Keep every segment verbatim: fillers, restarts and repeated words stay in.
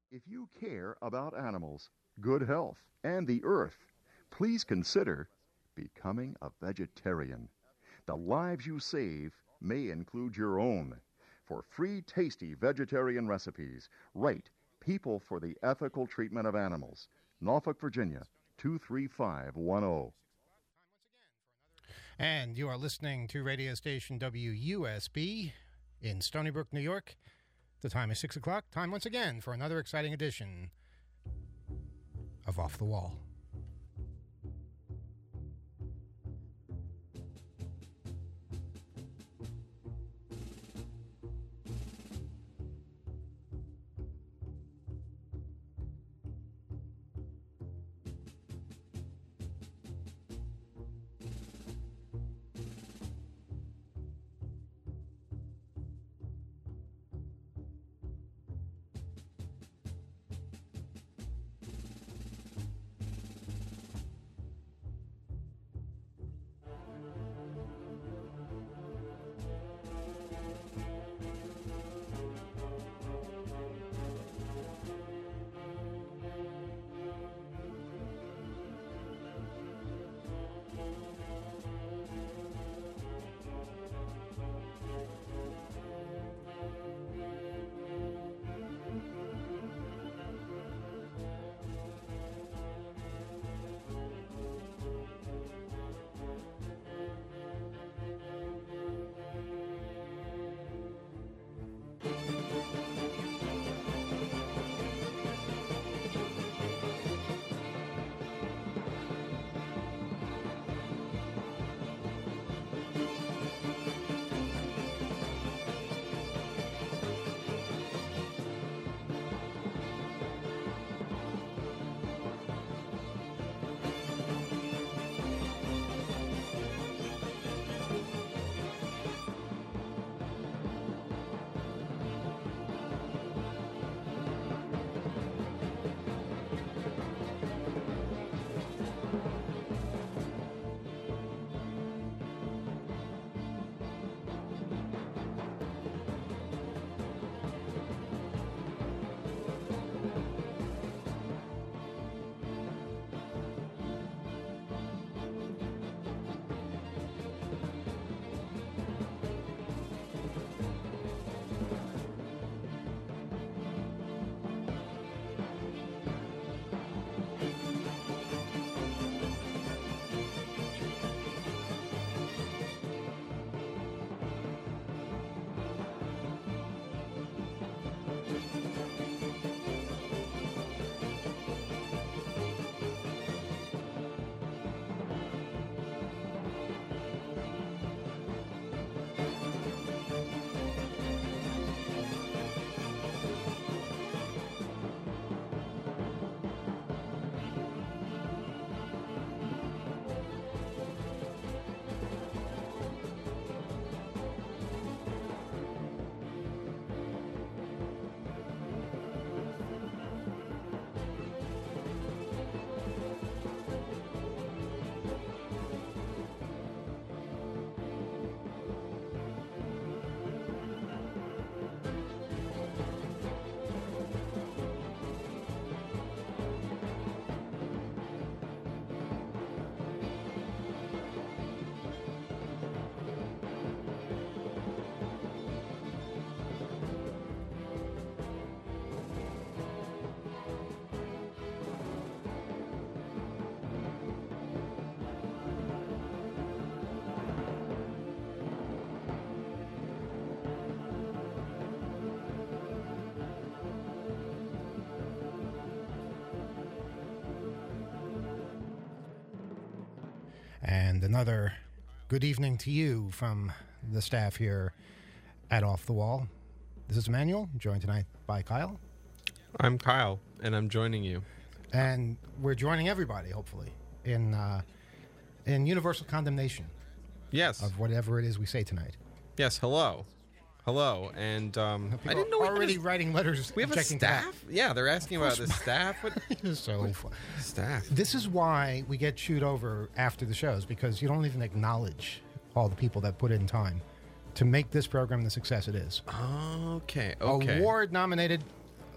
If you care about animals, good health, and the earth, please consider becoming a vegetarian. The lives you save may include your own. For free, tasty vegetarian recipes, write People for the Ethical Treatment of Animals, Norfolk, Virginia, two three five one zero. And you are listening to radio station W U S B in Stony Brook, New York. The time is six o'clock. Time once again for another exciting edition of Off the Wall. And another good evening to you from the staff here at Off the Wall. This is Emmanuel, joined tonight by Kyle. I'm Kyle, and I'm joining you. And we're joining everybody, hopefully, in uh, in universal condemnation. Yes. Of whatever it is we say tonight. Yes, hello. Hello, and um, People I didn't know we already had a, writing letters. We have a staff? Yeah, they're asking about the staff. What so fun. Staff. This is why we get chewed over after the shows, because you don't even acknowledge all the people that put in time to make this program the success it is. Okay. Okay. Award-nominated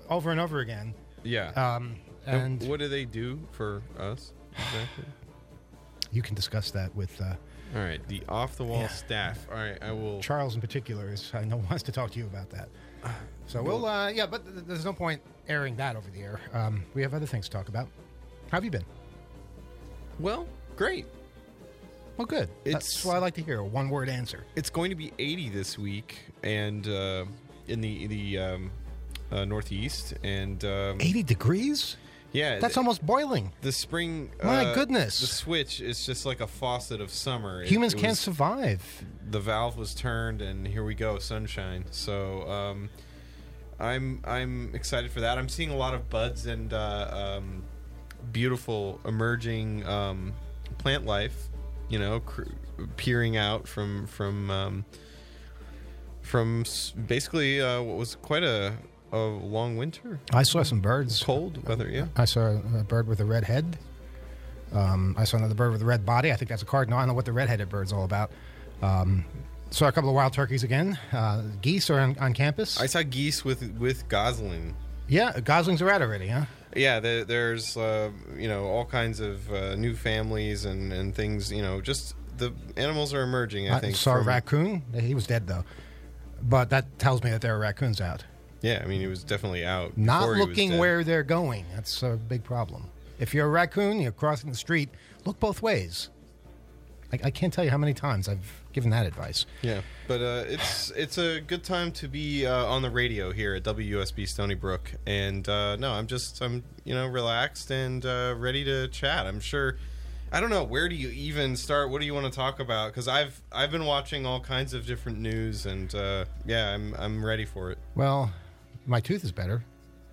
over and over again. Yeah. Um, and And what do they do for us? Exactly. you can discuss that with uh, All right. The off the wall Yeah. staff. All right. I will. Charles in particular. Is, I know wants to talk to you about that. So we'll, uh, yeah, but th- there's no point airing that over the air. Um, we have other things to talk about. How have you been? Well, great. Well, good. That's It's- what I like to hear. A one-word answer. It's going to be eighty this week, and uh, in the the um, uh, Northeast, and um, eighty degrees? yeah, That's the, almost boiling. the spring. My uh, goodness. The switch is just like a faucet of summer. It- Humans it can't was- survive. The valve was turned, and here we go, sunshine. So um, I'm I'm excited for that. I'm seeing a lot of buds and uh, um, beautiful emerging um, plant life. You know, cr- peering out from from um, from s- basically uh, what was quite a a long winter, I saw some birds. cold weather. Yeah, I saw a bird with a red head. Um, I saw another bird with a red body. I think that's a cardinal. I don't know what the red-headed bird's all about. Um, saw a couple of wild turkeys again. Uh, geese are on, on campus. I saw geese with with gosling. yeah, goslings are out already, huh? Yeah, there, there's uh, you know all kinds of uh, new families and, and things. You know, just the animals are emerging. I, I think. saw a from- raccoon. He was dead, though. But that tells me that there are raccoons out. Yeah, I mean, he was definitely out. Not before he was looking dead. where they're going. That's a big problem. If you're a raccoon, you're crossing the street, look both ways. I, I can't tell you how many times I've given that advice. Yeah, but uh, it's it's a good time to be uh, on the radio here at W U S B Stony Brook, and uh, no, I'm just I'm you know relaxed and uh, ready to chat. I'm sure. I don't know, where do you even start? What do you want to talk about? Because I've I've been watching all kinds of different news, and uh, yeah, I'm I'm ready for it. Well, my tooth is better.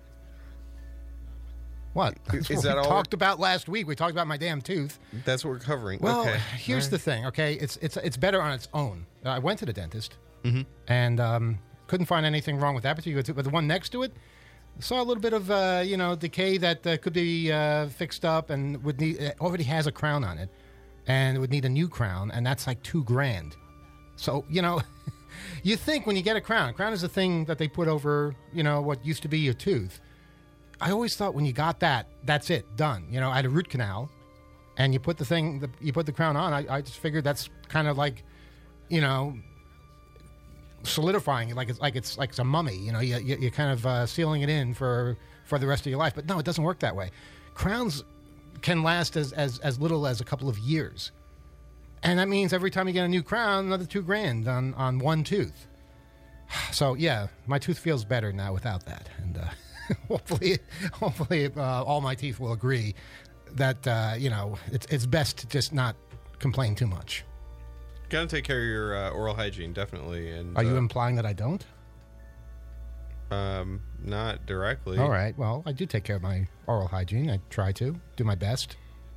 What? That's Is what that we all talked about last week? We talked about my damn tooth. That's what we're covering. Well, okay. here's All the right. thing. Okay, it's it's it's better on its own. Uh, I went to the dentist Mhm. and um, couldn't find anything wrong with that particular tooth, but the one next to it saw a little bit of uh, you know decay that uh, could be uh, fixed up and would need. It already has a crown on it, and it would need a new crown, and that's like two grand. So you know, you think when you get a crown, a crown is a thing that they put over you know what used to be your tooth. I always thought when you got that, that's it, done. You know, I had a root canal, and you put the thing, the, you put the crown on. I, I just figured that's kind of like, you know, solidifying it, like it's like it's like it's a mummy. You know, you, you, you're kind of uh, sealing it in for for the rest of your life. But no, it doesn't work that way. Crowns can last as as as little as a couple of years, and that means every time you get a new crown, another two grand on on one tooth. So yeah, my tooth feels better now without that, and. Uh, Hopefully, hopefully, uh, all my teeth will agree that uh, you know it's it's best to just not complain too much. Gotta take care of your uh, oral hygiene, definitely. And Are you uh, implying that I don't? um, not directly. All right. Well, I do take care of my oral hygiene. I try to do my best.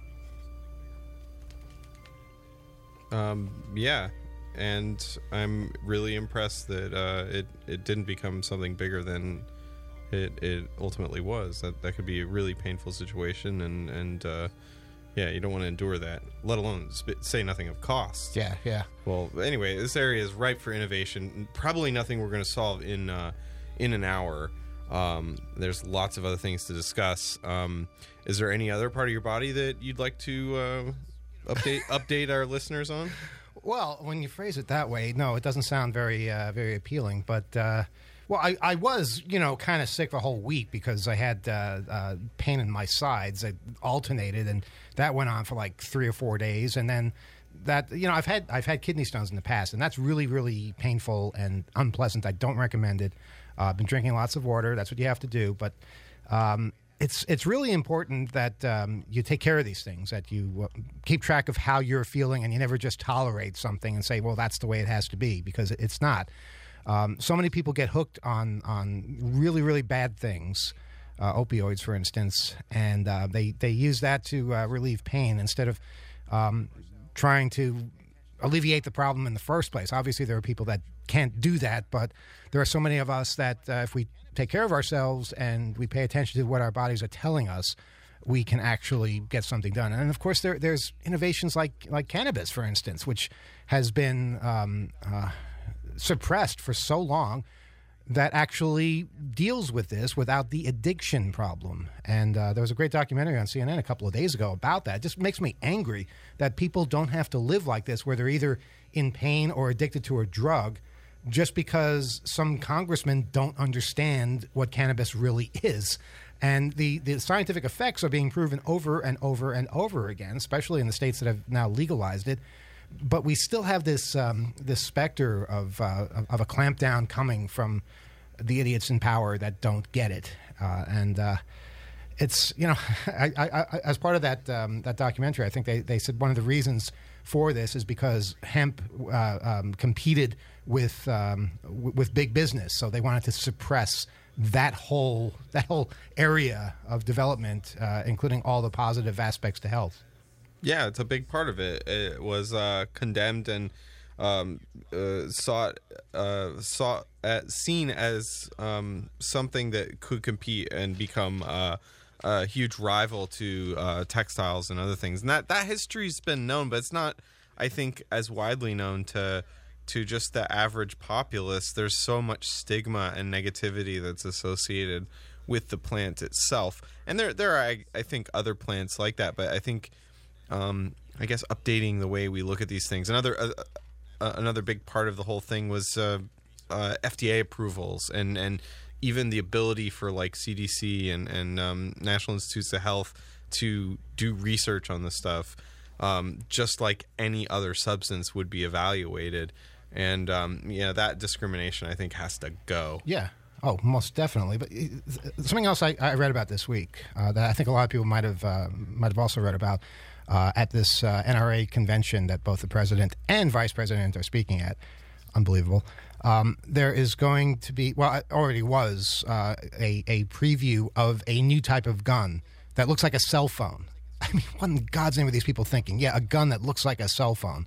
Um, yeah, and I'm really impressed that uh, it it didn't become something bigger than it it ultimately was. That that could be a really painful situation, and and uh, yeah, you don't want to endure that. Let alone sp- say nothing of cost. Yeah, yeah. Well, anyway, this area is ripe for innovation. Probably nothing we're going to solve in uh, in an hour. Um, there's lots of other things to discuss. Um, is there any other part of your body that you'd like to uh, update update our listeners on? Well, when you phrase it that way, no, it doesn't sound very uh, very appealing. But uh, well, I, I was you know kind of sick for a whole week because I had uh, uh, pain in my sides. I alternated, and that went on for like three or four days, and then that you know I've had I've had kidney stones in the past, and that's really really painful and unpleasant. I don't recommend it. Uh, I've been drinking lots of water. That's what you have to do, but. Um, It's it's really important that um, you take care of these things, that you uh, keep track of how you're feeling, and you never just tolerate something and say, well, that's the way it has to be, because it's not. Um, so many people get hooked on, on really, really bad things, uh, opioids, for instance, and uh, they, they use that to uh, relieve pain instead of um, trying to alleviate the problem in the first place. Obviously, there are people that can't do that, but there are so many of us that uh, if we take care of ourselves and we pay attention to what our bodies are telling us, we can actually get something done. And of course, there, there's innovations like like cannabis, for instance, which has been um, uh, suppressed for so long that actually deals with this without the addiction problem. And uh, there was a great documentary on C N N a couple of days ago about that. It just makes me angry that people don't have to live like this, where they're either in pain or addicted to a drug, just because some congressmen don't understand what cannabis really is. And the, the scientific effects are being proven over and over and over again, especially in the states that have now legalized it. But we still have this um, this specter of uh, of a clampdown coming from the idiots in power that don't get it, uh, and uh, it's you know, I, I, I, as part of that um, that documentary, I think they, they said one of the reasons for this is because hemp uh, um, competed with um, w- with big business, so they wanted to suppress that whole that whole area of development, uh, including all the positive aspects to health. Yeah, it's a big part of it. It was uh, condemned and um, uh, sought, uh, sought at, seen as um, something that could compete and become uh, a huge rival to uh, textiles and other things. And that, that history's been known, but it's not, I think, as widely known to to just the average populace. There's so much stigma and negativity that's associated with the plant itself. And there, there are, I, I think, other plants like that, but I think... Um, I guess updating the way we look at these things. Another uh, uh, another big part of the whole thing was uh, uh, F D A approvals and, and even the ability for like C D C and, and um, National Institutes of Health to do research on this stuff, um, just like any other substance would be evaluated. And um, yeah, that discrimination I think has to go. Yeah. Oh, most definitely. But something else I, I read about this week uh, that I think a lot of people might have uh, might have also read about. Uh, at this uh, N R A convention that both the president and vice president are speaking at. Unbelievable. Um, there is going to be, well, it already was, uh, a, a preview of a new type of gun that looks like a cell phone. I mean, what in God's name are these people thinking? Yeah, a gun that looks like a cell phone.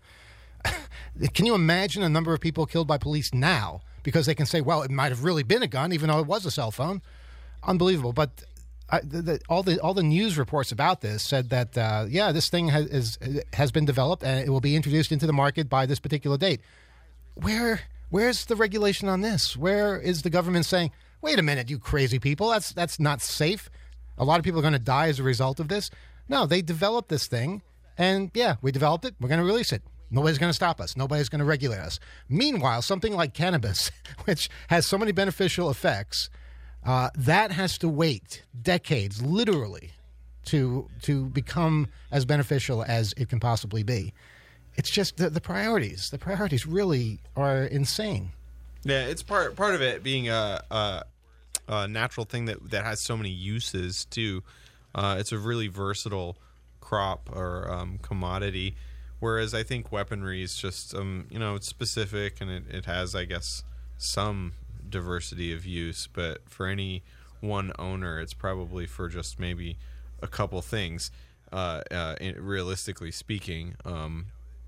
Can you imagine a number of people killed by police now because they can say, well, it might have really been a gun, even though it was a cell phone? Unbelievable. But I, the, the, all the all the news reports about this said that uh, yeah, this thing has is, has been developed and it will be introduced into the market by this particular date. Where where's the regulation on this? Where is the government saying, wait a minute, you crazy people, that's that's not safe. A lot of people are going to die as a result of this. No, they developed this thing, and yeah, we developed it. We're going to release it. Nobody's going to stop us. Nobody's going to regulate us. Meanwhile, something like cannabis, which has so many beneficial effects. Uh, that has to wait decades, literally, to to become as beneficial as it can possibly be. It's just the, the priorities. The priorities really are insane. Yeah, it's part part of it being a, a, a natural thing that, that has so many uses, too. Uh, it's a really versatile crop or um, commodity, whereas I think weaponry is just, um, you know, it's specific and it, it has, I guess, some diversity of use, but for any one owner it's probably for just maybe a couple things, uh, uh, realistically speaking. Um,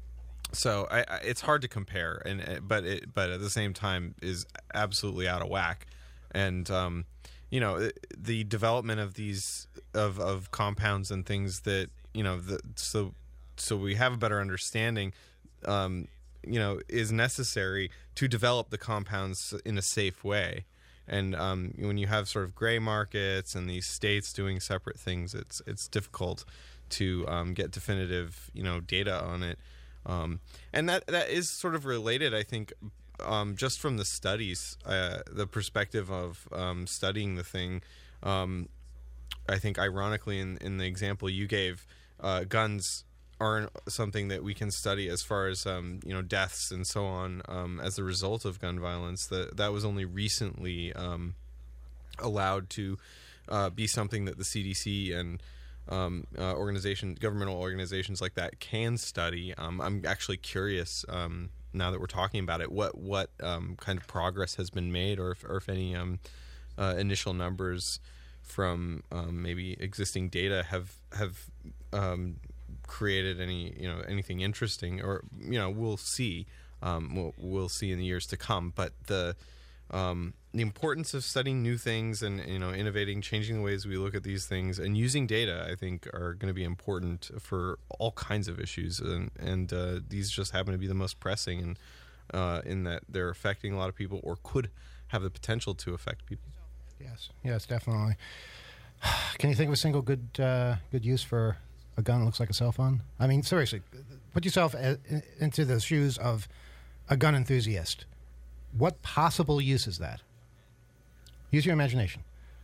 so I, I, it's hard to compare, and but it, but at the same time is absolutely out of whack. And um, you know, the development of these of, of compounds and things that, you know, the, so so we have a better understanding, um, you know, is necessary to develop the compounds in a safe way. And um, when you have sort of gray markets and these states doing separate things, it's it's difficult to um, get definitive, you know, data on it. Um, and that that is sort of related, I think, um, just from the studies, uh, the perspective of um, studying the thing. Um, I think, ironically, in, in the example you gave, uh, guns aren't something that we can study as far as um, you know, deaths and so on um, as a result of gun violence. That that was only recently um, allowed to uh, be something that the C D C and um, uh, organization, governmental organizations like that can study. Um, I'm actually curious um, now that we're talking about it, what what um, kind of progress has been made, or if, or if any um, uh, initial numbers from um, maybe existing data have have um, created any, you know, anything interesting, or, you know, we'll see. Um, we'll, we'll see in the years to come. But the um, the importance of studying new things and, you know, innovating, changing the ways we look at these things, and using data, I think, are going to be important for all kinds of issues. And, and uh, these just happen to be the most pressing, and uh, in that they're affecting a lot of people, or could have the potential to affect people. Yes, yes, definitely. Can you think of a single good uh, good use for a gun that looks like a cell phone? I mean, seriously, put yourself a, into the shoes of a gun enthusiast. What possible use is that? Use your imagination.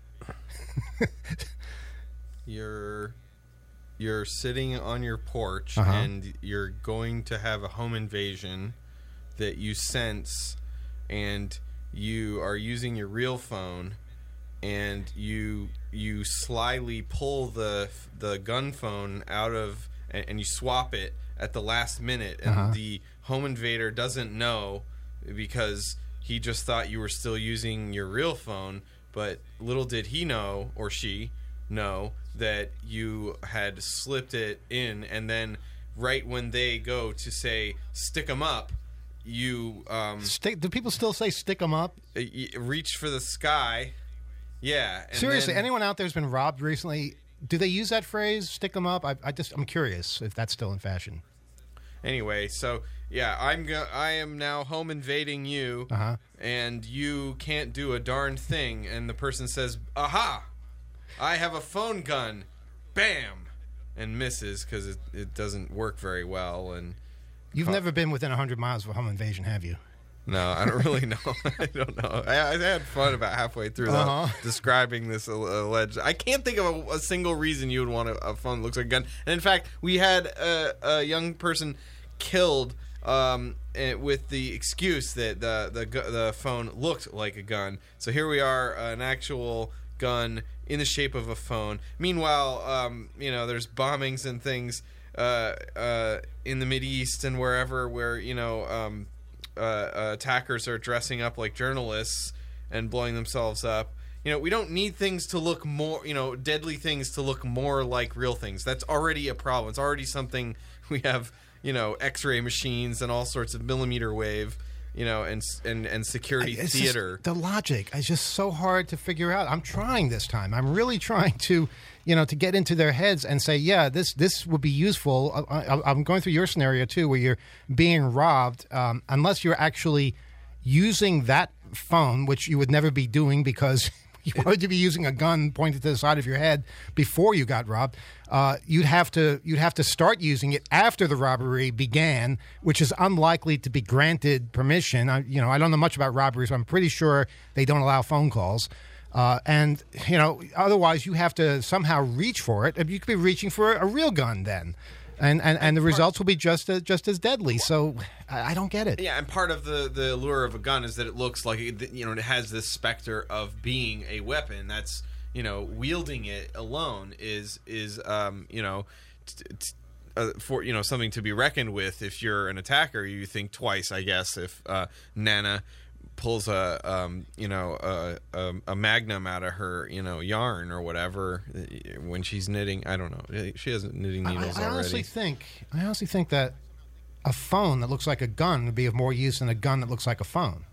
You're you're sitting on your porch Uh-huh. and you're going to have a home invasion that you sense, and you are using your real phone, and you you slyly pull the the gun phone out of and, and you swap it at the last minute, and Uh-huh. the home invader doesn't know because he just thought you were still using your real phone, but little did he know, or she know, that you had slipped it in, and then right when they go to say stick 'em up, you um Stick, do people still say stick 'em up? y- reach for the sky. Yeah. And Seriously, then- anyone out there who's been robbed recently, do they use that phrase, stick 'em up? I, I just, I'm curious if that's still in fashion. Anyway, so yeah, I'm go- I am now home invading you, Uh-huh. and you can't do a darn thing. And the person says, "Aha! I have a phone gun." Bam, and misses because it, it doesn't work very well. And You've Huh. never been within one hundred miles of a home invasion, have you? no, I don't really know. I don't know. I, I had fun about halfway through the, Uh-huh. describing this al- alleged. I can't think of a, a single reason you would want a, a phone that looks like a gun. And in fact, we had a, a young person killed um, eh, with the excuse that the, the gu- the phone looked like a gun. So here we are, an actual gun in the shape of a phone. Meanwhile, um, you know, there's bombings and things uh, uh, in the Mideast and wherever where, you know, um, uh, uh, attackers are dressing up like journalists and blowing themselves up. You know, we don't need things to look more, you know, deadly things to look more like real things. That's already a problem. It's already something. We have, you know, X-ray machines and all sorts of millimeter wave, you know, and and and security It's theater. Just, the logic is just so hard to figure out. I'm trying this time. I'm really trying to, you know, to get into their heads and say, yeah, this this would be useful. I, I, I'm going through your scenario too, where you're being robbed, um, unless you're actually using that phone, which you would never be doing because you wanted to be using a gun pointed to the side of your head before you got robbed. Uh, you'd have to you'd have to start using it after the robbery began, which is unlikely to be granted permission. I, you know, I don't know much about robberies, but I'm pretty sure they don't allow phone calls. Uh, and you know, otherwise you have to somehow reach for it. You could be reaching for a real gun then, and and, and the results will be just as, just as deadly. So I, I don't get it. Yeah, and part of the, the allure of a gun is that it looks like it, you know, it has this specter of being a weapon. That's, you know, wielding it alone is is um, you know, t- t- uh, for you know something to be reckoned with. If you're an attacker, you think twice, I guess. If uh, Nana pulls a um, you know a, a, a magnum out of her, you know, yarn or whatever when she's knitting, I don't know. She has knitting needles I, I already. honestly think I honestly think that a phone that looks like a gun would be of more use than a gun that looks like a phone.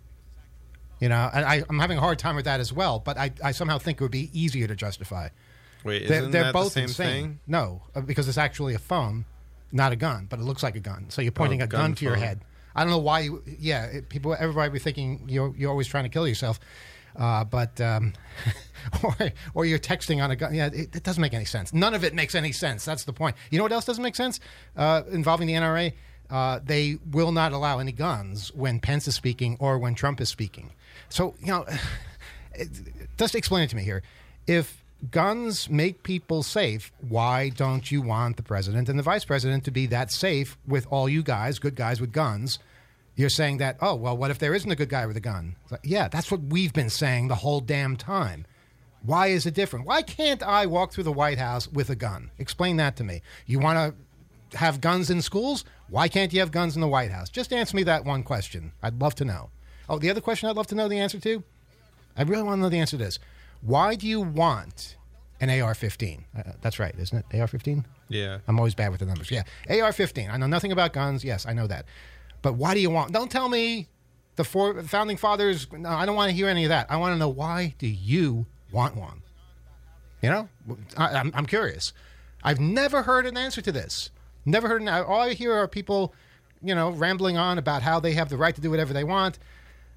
You know, and I, I'm having a hard time with that as well. But I, I somehow think it would be easier to justify. Wait, They're, isn't they're that both the same insane. thing? No, uh, because it's actually a phone, not a gun, but it looks like a gun. So you're pointing Oh, a gun, gun to your phone. head. I don't know why you. Yeah, it, people, everybody be thinking you're you're always trying to kill yourself, uh, but um, or or you're texting on a gun. Yeah, it, it doesn't make any sense. None of it makes any sense. That's the point. You know what else doesn't make sense? Uh, involving the N R A, uh, they will not allow any guns when Pence is speaking or when Trump is speaking. So you know, it, just explain it to me here. If guns make people safe, why don't you want the president and the vice president to be that safe with all you guys, good guys with guns? You're saying that, oh, well, what if there isn't a good guy with a gun? It's like, yeah, that's what we've been saying the whole damn time. Why is it different? Why can't I walk through the White House with a gun? Explain that to me. You want to have guns in schools? Why can't you have guns in the White House? Just answer me that one question. I'd love to know. Oh, the other question I'd love to know the answer to? I really want to know the answer to this. Why do you want an A R fifteen? Uh, that's right, isn't it? A R fifteen? Yeah. I'm always bad with the numbers. Yeah, A R fifteen. I know nothing about guns. Yes, I know that. But why do you want? Don't tell me the four founding fathers. No, I don't want to hear any of that. I want to know, why do you want one? You know, I, I'm, I'm curious. I've never heard an answer to this. Never heard. An, all I hear are people, you know, rambling on about how they have the right to do whatever they want.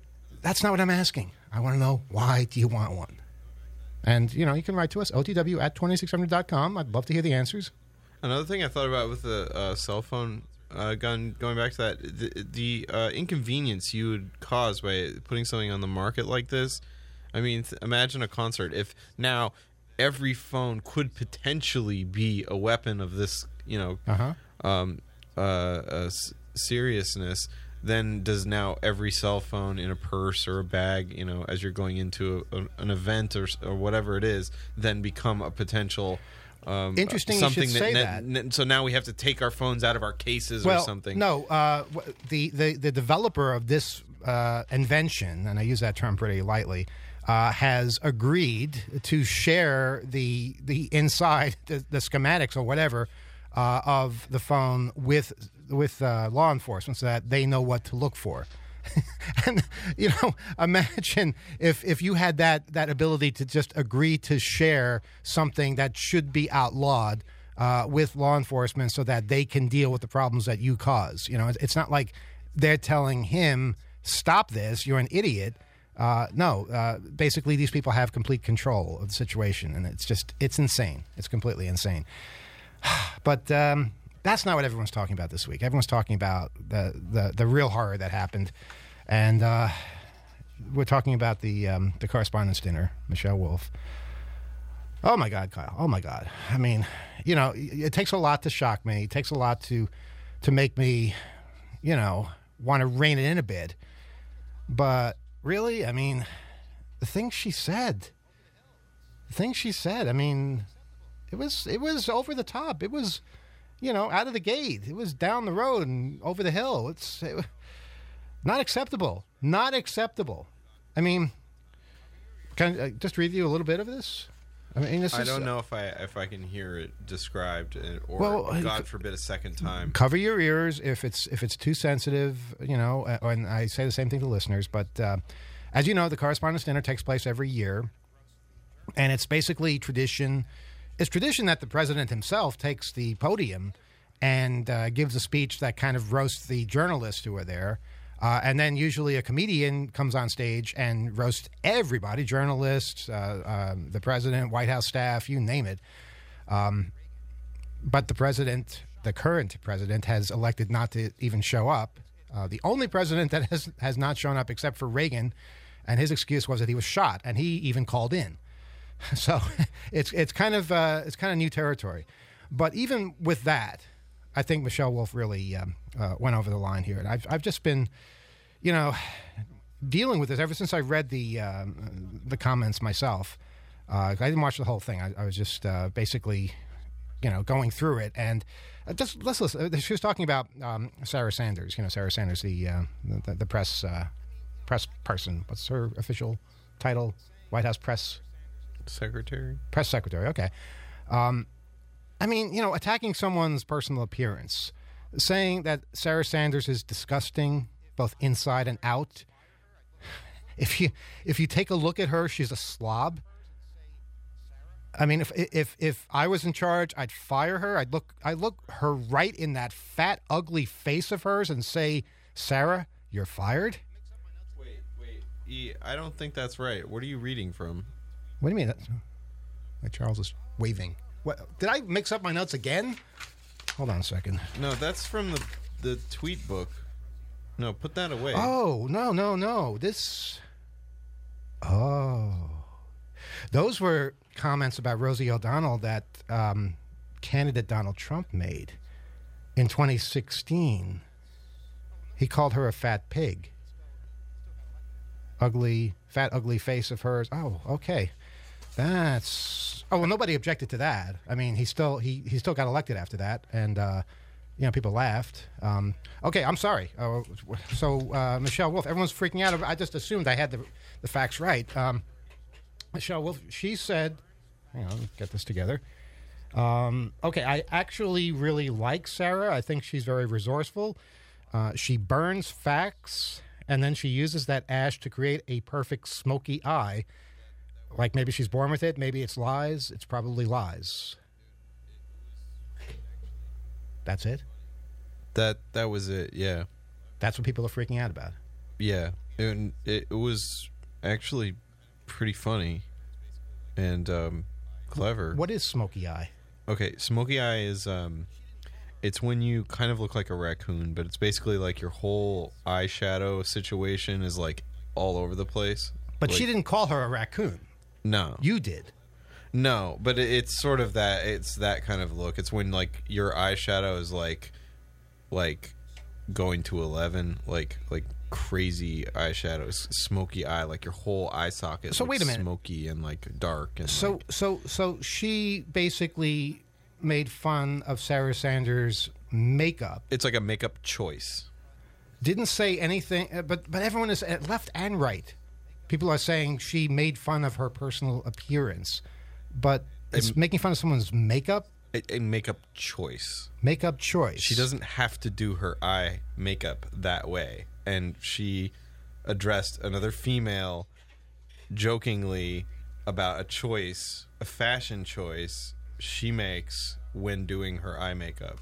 that's not what I'm asking. I want to know, why do you want one? And, you know, you can write to us, O T W at twenty-six hundred dot com. I'd love to hear the answers. Another thing I thought about with the uh, cell phone uh, gun, going back to that, the, the uh, inconvenience you would cause by putting something on the market like this. I mean, th- imagine a concert. If now every phone could potentially be a weapon of this, you know, Uh-huh. um, uh, uh, s- seriousness, then does now every cell phone in a purse or a bag, you know, as you're going into a, a, an event or, or whatever it is, then become a potential um, Interesting something you should say that, that. N- so now we have to take our phones out of our cases Well, or something. no, uh, w- the, the, the developer of this uh, invention, and I use that term pretty lightly, uh, has agreed to share the the inside, the, the schematics or whatever, uh, of the phone with with uh, law enforcement so that they know what to look for. And, you know, imagine if, if you had that, that ability to just agree to share something that should be outlawed uh, with law enforcement so that they can deal with the problems that you cause. You know, it's, it's not like they're telling him, stop this, you're an idiot. Uh, no, uh, basically these people have complete control of the situation, and it's just, it's insane. It's completely insane. But um, that's not what everyone's talking about this week. Everyone's talking about the, the, the real horror that happened. And uh, we're talking about the um, the correspondence dinner, Michelle Wolf. Oh, my God, Kyle. Oh, my God. I mean, you know, it takes a lot to shock me. It takes a lot to to make me, you know, want to rein it in a bit. But really, I mean, the things she said, the things she said, I mean, it was it was over the top. It was, you know, out of the gate. It was down the road and over the hill. It's it, not acceptable. Not acceptable. I mean, can I just read you a little bit of this? I mean, this I is, don't know if I if I can hear it described, uh, or Well, God forbid a second time. Cover your ears if it's if it's too sensitive, you know. uh, And I say the same thing to listeners. But uh, as you know, the Correspondence Dinner takes place every year, and it's basically tradition. It's tradition that the president himself takes the podium and uh, gives a speech that kind of roasts the journalists who are there. Uh, and then usually a comedian comes on stage and roasts everybody, journalists, uh, um, the president, White House staff, you name it. Um, but the president, the current president, has elected not to even show up. Uh, the only president that has, has not shown up except for Reagan, and his excuse was that he was shot, and he even called in. So it's it's kind of uh, it's kind of new territory. But even with that, I think Michelle Wolf really um, uh, went over the line here. And I've I've just been, you know, dealing with this ever since I read the um, the comments myself. Uh, I didn't watch the whole thing. I, I was just uh, basically, you know, going through it. And uh, just let's listen. She was talking about um, Sarah Sanders. You know, Sarah Sanders, the uh, the, the press uh, press person. What's her official title? White House press. Secretary? Press secretary, okay. Um, I mean, you know, attacking someone's personal appearance, saying that Sarah Sanders is disgusting, both inside and out. If you if you take a look at her, she's a slob. I mean, if if if I was in charge, I'd fire her. I'd look I'd look her right in that fat, ugly face of hers and say, Sarah, you're fired. Wait, wait. E, I don't think that's right. What are you reading from? What do you mean? That, Charles is waving. What, did I mix up my notes again? Hold on a second. No, that's from the the tweet book. No, put that away. Oh, no, no, no. This... Oh. Those were comments about Rosie O'Donnell that um, candidate Donald Trump made in twenty sixteen. He called her a fat pig. Ugly, fat, ugly face of hers. Oh, okay. That's... Oh, well, nobody objected to that. I mean, he still he, he still got elected after that, and, uh, you know, people laughed. Um, okay, I'm sorry. Uh, so, uh, Michelle Wolf, everyone's freaking out. I just assumed I had the, the facts right. Um, Michelle Wolf, she said... Hang on, let me get this together. Um, okay, I actually really like Sarah. I think she's very resourceful. Uh, she burns facts, and then she uses that ash to create a perfect smoky eye. Like maybe she's born with it, maybe it's lies. It's probably lies. That's it? That that was it, yeah. That's what people are freaking out about. Yeah. And it, it was actually pretty funny and um, clever. What is smoky eye? Okay, smoky eye is um, it's when you kind of look like a raccoon, but it's basically like your whole eyeshadow situation is like all over the place. But like, she didn't call her a raccoon. No, You did. no, but it, it's sort of that. It's that kind of look. It's when like your eyeshadow is like, like, going to eleven, like like crazy eyeshadow, s- smoky eye, like your whole eye socket. So looks wait a minute. smoky and like dark and So like, so so she basically made fun of Sarah Sanders' makeup. it's like a makeup choice. Didn't say anything, uh, but but everyone is at left and right. People are saying she made fun of her personal appearance, but it's Um, making fun of someone's makeup A, a makeup choice. makeup choice. She doesn't have to do her eye makeup that way. And she addressed another female jokingly about a choice, a fashion choice she makes when doing her eye makeup.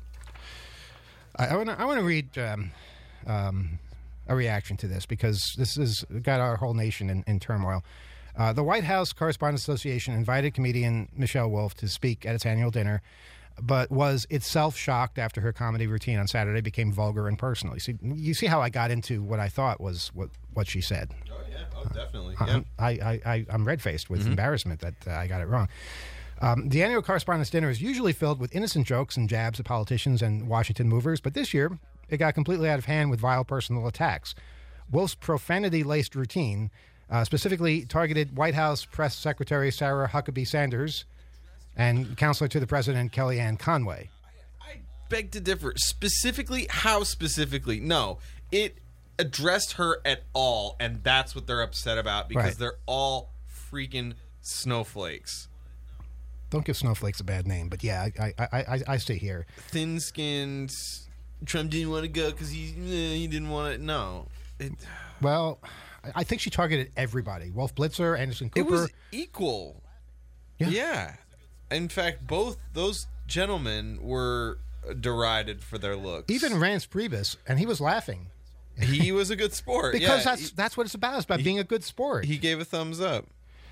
I, I want to I want to read um, um, a reaction to this because this has got our whole nation in, in turmoil. Uh, the White House Correspondents Association invited comedian Michelle Wolf to speak at its annual dinner, but was itself shocked after her comedy routine on Saturday became vulgar and personal. You see, you see how I got into what I thought was what, what she said. Oh, yeah. Oh, definitely. I'm, I, I, I, I'm red-faced with embarrassment that uh, I got it wrong. Um, the annual Correspondents' Dinner is usually filled with innocent jokes and jabs at politicians and Washington movers, but this year it got completely out of hand with vile personal attacks. Wolf's profanity-laced routine uh, specifically targeted White House Press Secretary Sarah Huckabee Sanders and Counselor to the President Kellyanne Conway. I beg to differ. Specifically, how specifically? No, it addressed her at all, and that's what they're upset about because Right. they're all freaking snowflakes. Don't give snowflakes a bad name, but yeah, I I, I, I stay here. Thin-skinned. Trump didn't want to go because he eh, he didn't want to. No, it Well, I- I think she targeted everybody. Wolf Blitzer, Anderson it Cooper. was equal. Yeah. yeah. In fact, both those gentlemen were derided for their looks. Even Rance Priebus, and he was laughing. he was a good sport Because yeah, that's that's what it's about. It's about being a good sport. he, he gave a thumbs up.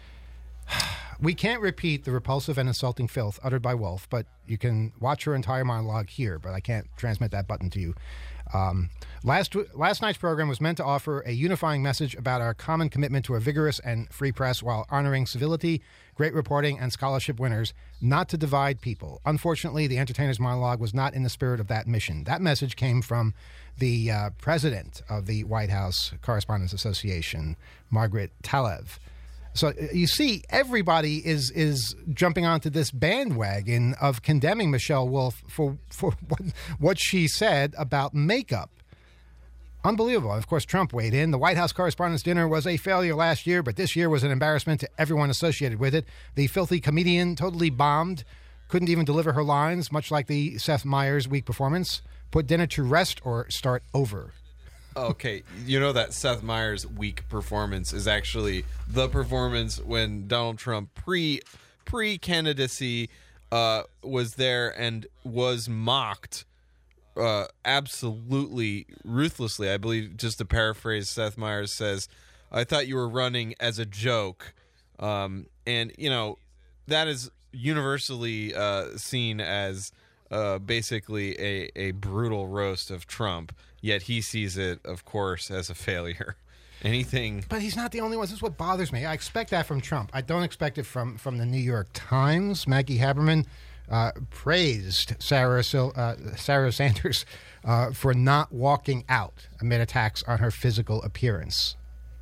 We can't repeat the repulsive and insulting filth uttered by Wolf, but you can watch her entire monologue here, but I can't transmit that button to you. Um, last last night's program was meant to offer a unifying message about our common commitment to a vigorous and free press while honoring civility, great reporting, and scholarship winners, not to divide people. Unfortunately, the entertainer's monologue was not in the spirit of that mission. That message came from the uh, president of the White House Correspondents Association, Margaret Talev. So uh, you see, everybody is is jumping onto this bandwagon of condemning Michelle Wolf for for what, what she said about makeup. Unbelievable. Of course, Trump weighed in. The White House Correspondents' Dinner was a failure last year, but this year was an embarrassment to everyone associated with it. The filthy comedian totally bombed, couldn't even deliver her lines, much like the Seth Meyers weak performance. Put dinner to rest or start over. Okay, you know that Seth Meyers' weak performance is actually the performance when Donald Trump pre pre candidacy uh, was there and was mocked uh, absolutely ruthlessly. I believe, just to paraphrase, Seth Meyers says, "I thought you were running as a joke," um, and you know that is universally uh, seen as uh, basically a a brutal roast of Trump. Yet he sees it, of course, as a failure. Anything. But he's not the only one. This is what bothers me. I expect that from Trump. I don't expect it from, from the New York Times. Maggie Haberman uh, praised Sarah Sil- uh, Sarah Sanders uh, for not walking out amid attacks on her physical appearance.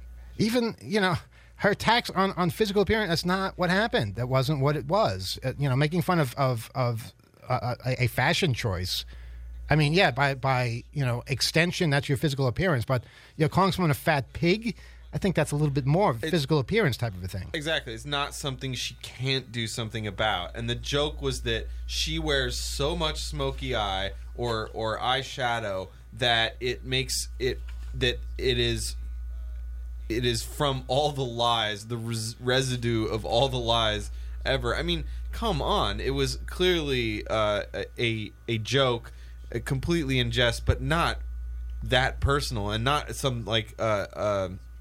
Even, you know, her attacks on, on physical appearance, that's not what happened. That wasn't what it was. Uh, you know, making fun of, of, of uh, a, a fashion choice. I mean, yeah, by, by, you know, extension, that's your physical appearance. But, you know, calling someone a fat pig, I think that's a little bit more of a physical appearance type of a thing. Exactly. It's not something she can't do something about. And the joke was that she wears so much smoky eye or, or eyeshadow that it makes it, that it is, it is from all the lies, the res- residue of all the lies ever. I mean, come on. It was clearly uh, a, a joke, completely in jest, but not that personal, and not some like uh, uh,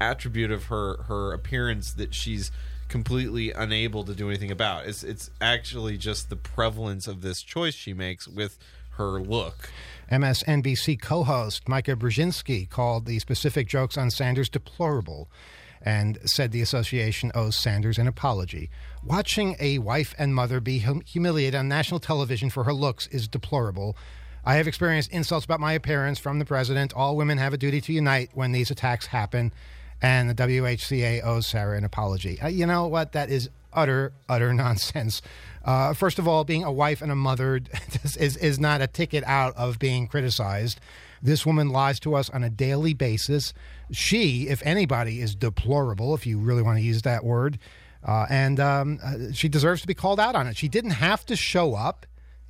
attribute of her her appearance that she's completely unable to do anything about. It's it's actually just the prevalence of this choice she makes with her look. M S N B C co-host Micah Brzezinski called the specific jokes on Sanders deplorable and said the association owes Sanders an apology. Watching a wife and mother be hum- humiliated on national television for her looks is deplorable. I have experienced insults about my appearance from the president. All women have a duty to unite when these attacks happen, and the W H C A owes Sarah an apology. Uh, you know what? That is utter, utter nonsense. Uh, first of all, being a wife and a mother is, is not a ticket out of being criticized. This woman lies to us on a daily basis. She, if anybody, is deplorable, if you really want to use that word. Uh, and um, uh, she deserves to be called out on it. She didn't have to show up,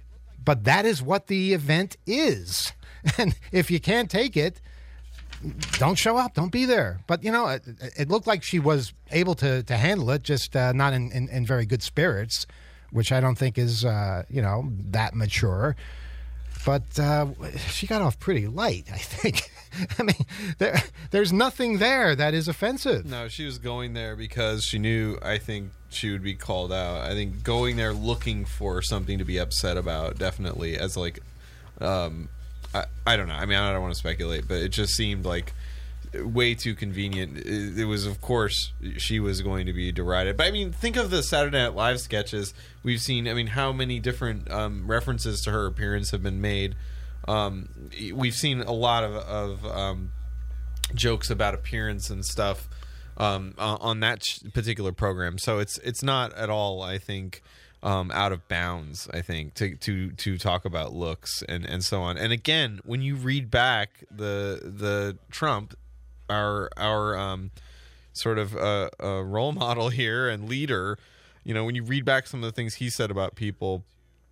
but that is what the event is. And if you can't take it, don't show up. Don't be there. But, you know, it, it looked like she was able to, to handle it, just uh, not in, in, in very good spirits, which I don't think is, uh, you know, that mature. But uh, she got off pretty light, I think. I mean, there, there's nothing there that is offensive. No, she was going there because she knew, I think, she would be called out. I think going there looking for something to be upset about, definitely, as like, um, I, I don't know. I mean, I don't want to speculate, but it just seemed like way too convenient. It, it was, of course, she was going to be derided. But I mean, think of the Saturday Night Live sketches we've seen. I mean, how many different um, references to her appearance have been made? Um, we've seen a lot of, of um, jokes about appearance and stuff um, on that particular program. So it's it's not at all, I think, um, out of bounds, I think, to, to, to talk about looks and, and so on. And again, when you read back the the Trump, our our um, sort of uh, uh, role model here and leader, you know, when you read back some of the things he said about people,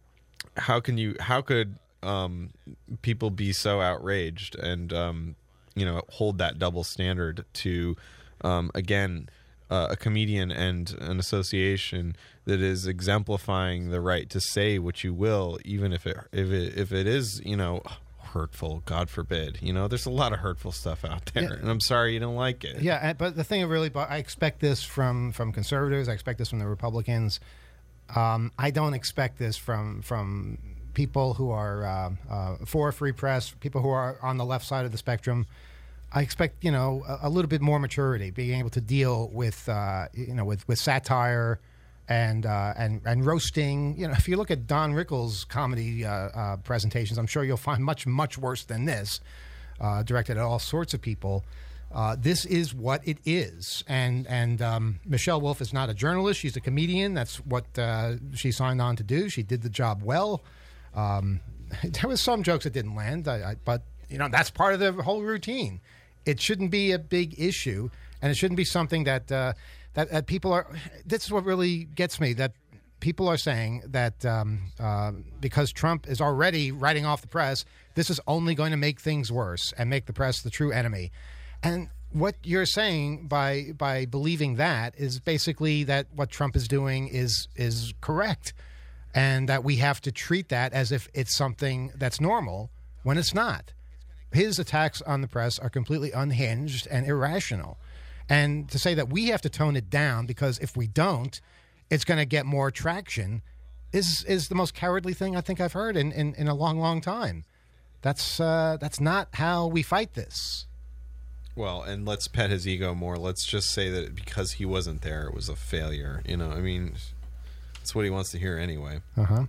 how can you how could um, people be so outraged and um, you know, hold that double standard to um, again uh, a comedian and an association that is exemplifying the right to say what you will, even if it if it if it is, you know, hurtful, God forbid. You know, there's a lot of hurtful stuff out there, yeah. And I'm sorry you don't like it. Yeah, but the thing really, I expect this from, from conservatives. I expect this from the Republicans. Um, I don't expect this from from people who are uh, uh, for free press, people who are on the left side of the spectrum. I expect, you know, a, a little bit more maturity, being able to deal with, uh, you know, with, with satire and uh, and and roasting. You know, if you look at Don Rickles' comedy uh, uh, presentations, I'm sure you'll find much, much worse than this, uh, directed at all sorts of people. Uh, this is what it is. And and um, Michelle Wolf is not a journalist. She's a comedian. That's what uh, she signed on to do. She did the job well. Um, there was some jokes that didn't land, I, I, but, you know, that's part of the whole routine. It shouldn't be a big issue, and it shouldn't be something that, uh, that, that people are... This is what really gets me, that people are saying that um, uh, because Trump is already writing off the press, this is only going to make things worse and make the press the true enemy. And what you're saying by by believing that is basically that what Trump is doing is is correct, and that we have to treat that as if it's something that's normal when it's not. His attacks on the press are completely unhinged and irrational. And to say that we have to tone it down because if we don't, it's going to get more traction is is the most cowardly thing I think I've heard in, in, in a long, long time. That's uh, that's not how we fight this. Well, and let's pet his ego more. Let's just say that because he wasn't there, it was a failure. You know, I mean, that's what he wants to hear anyway. Uh-huh.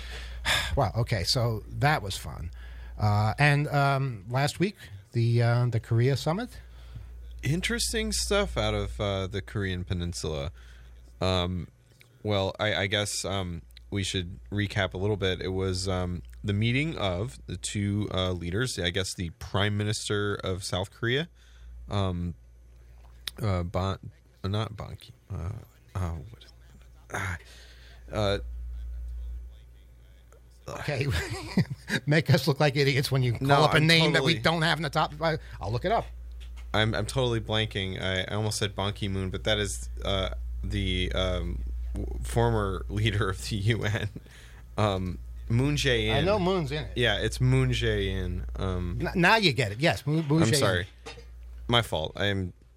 Well, okay, so that was fun. Uh, and um, last week, the uh, the Korea summit? Interesting stuff out of uh, the Korean Peninsula. Um, well, I, I guess um, we should recap a little bit. It was um, the meeting of the two uh, leaders, I guess the Prime Minister of South Korea, um, uh, bon, uh, not Ban Ki, uh, oh, what is, ah, uh, Okay, make us look like idiots when you call no, up a I'm name totally, that we don't have in the top. I'll look it up. I'm I'm totally blanking. I, I almost said Ban Ki-moon, but that is uh, the um, w- former leader of the U N, um, Moon Jae-in. I know Moon's in it. Yeah, it's Moon Jae-in. Um, N- now you get it. Yes, Moon, Moon I'm Jae-in. sorry, my fault. I'm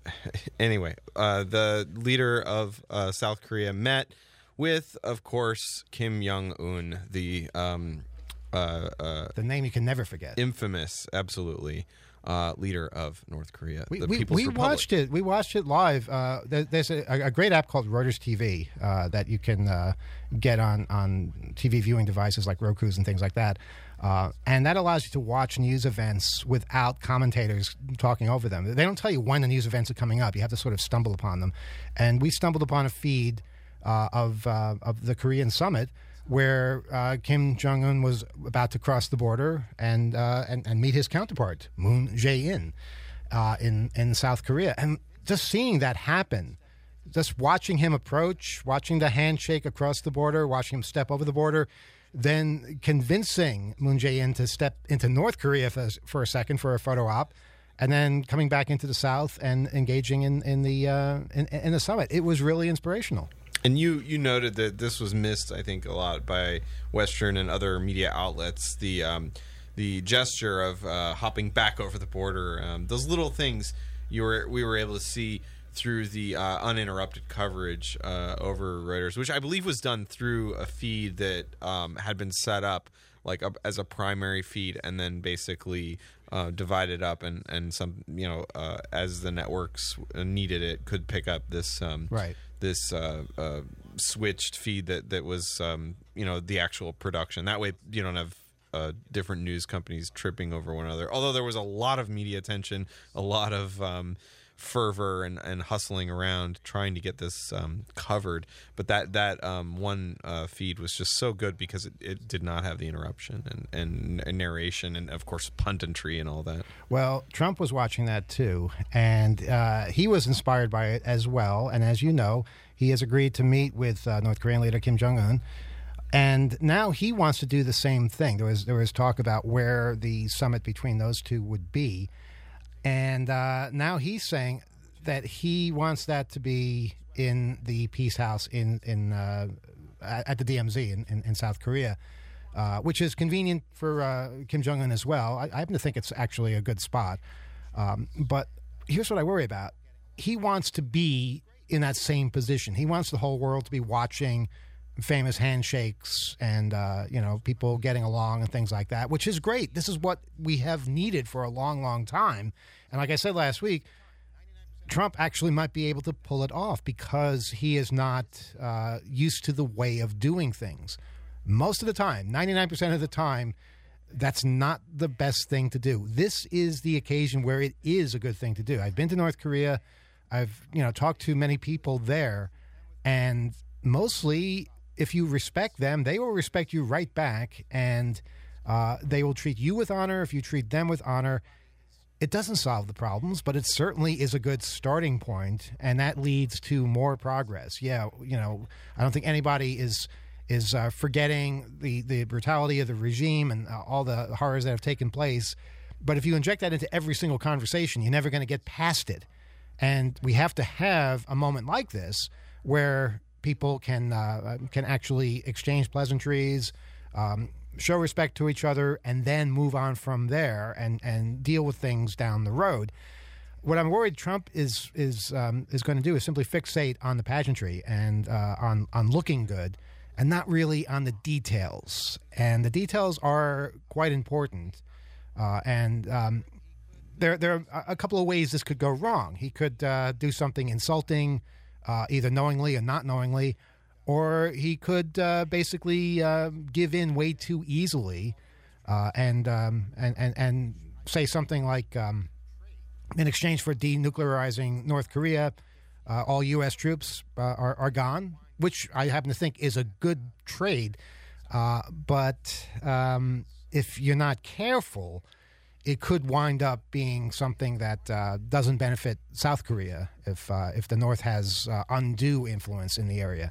anyway, uh, the leader of uh, South Korea met with, of course, Kim Jong-un, the um, uh, uh, the name you can never forget, infamous, absolutely, uh, leader of North Korea. We, the we, People's we Republic. watched it. We watched it live. Uh, there, there's a, a great app called Reuters T V uh, that you can uh, get on, on T V viewing devices like Roku's and things like that. Uh, and that allows you to watch news events without commentators talking over them. They don't tell you when the news events are coming up. You have to sort of stumble upon them. And we stumbled upon a feed uh, of uh, of the Korean summit where uh, Kim Jong-un was about to cross the border and uh, and, and meet his counterpart, Moon Jae-in, uh, in, in South Korea. And just seeing that happen, just watching him approach, watching the handshake across the border, watching him step over the border, then convincing Moon Jae-in to step into North Korea for, for a second for a photo op, and then coming back into the South and engaging in, in the uh, in, in the summit. It was really inspirational. And you, you noted that this was missed, I think, a lot by Western and other media outlets. The um, the gesture of uh, hopping back over the border, um, those little things you were we were able to see through the uh, uninterrupted coverage uh, over Reuters, which I believe was done through a feed that um, had been set up like a, as a primary feed, and then basically uh, divided up, and, and some you know uh, as the networks needed it could pick up this um, right this uh, uh, switched feed that that was um, you know the actual production. That way you don't have uh, different news companies tripping over one another. Although there was a lot of media attention, a lot of um, fervor and, and hustling around trying to get this um, covered, but that that um, one uh, feed was just so good because it, it did not have the interruption and, and, and narration and of course punditry and all that. Well, Trump was watching that too, and uh, he was inspired by it as well. And as you know, he has agreed to meet with uh, North Korean leader Kim Jong-un, and now he wants to do the same thing. There was there was talk about where the summit between those two would be. And uh, now he's saying that he wants that to be in the Peace House in in uh, at the D M Z in, in, in South Korea, uh, which is convenient for uh, Kim Jong-un as well. I, I happen to think it's actually a good spot. Um, but here's what I worry about. He wants to be in that same position. He wants the whole world to be watching famous handshakes and, uh, you know, people getting along and things like that, which is great. This is what we have needed for a long, long time. And like I said last week, Trump actually might be able to pull it off because he is not uh, used to the way of doing things. Most of the time, ninety-nine percent of the time, that's not the best thing to do. This is the occasion where it is a good thing to do. I've been to North Korea. I've, you know, talked to many people there, and mostly, if you respect them, they will respect you right back, and uh, they will treat you with honor if you treat them with honor. It doesn't solve the problems, but it certainly is a good starting point, and that leads to more progress. Yeah, you know, I don't think anybody is is uh, forgetting the, the brutality of the regime and uh, all the horrors that have taken place, but if you inject that into every single conversation, you're never going to get past it. And we have to have a moment like this where people can uh, can actually exchange pleasantries, um, show respect to each other, and then move on from there and, and deal with things down the road. What I'm worried Trump is is um, is going to do is simply fixate on the pageantry and uh, on on looking good, and not really on the details. And the details are quite important. Uh, and um, there there are a couple of ways this could go wrong. He could uh, do something insulting, uh, either knowingly or not knowingly, or he could uh, basically uh, give in way too easily uh, and, um, and and and say something like, um, in exchange for denuclearizing North Korea, uh, all U S troops uh, are, are gone, which I happen to think is a good trade. Uh, but um, if you're not careful, it could wind up being something that uh, doesn't benefit South Korea if uh, if the North has uh, undue influence in the area.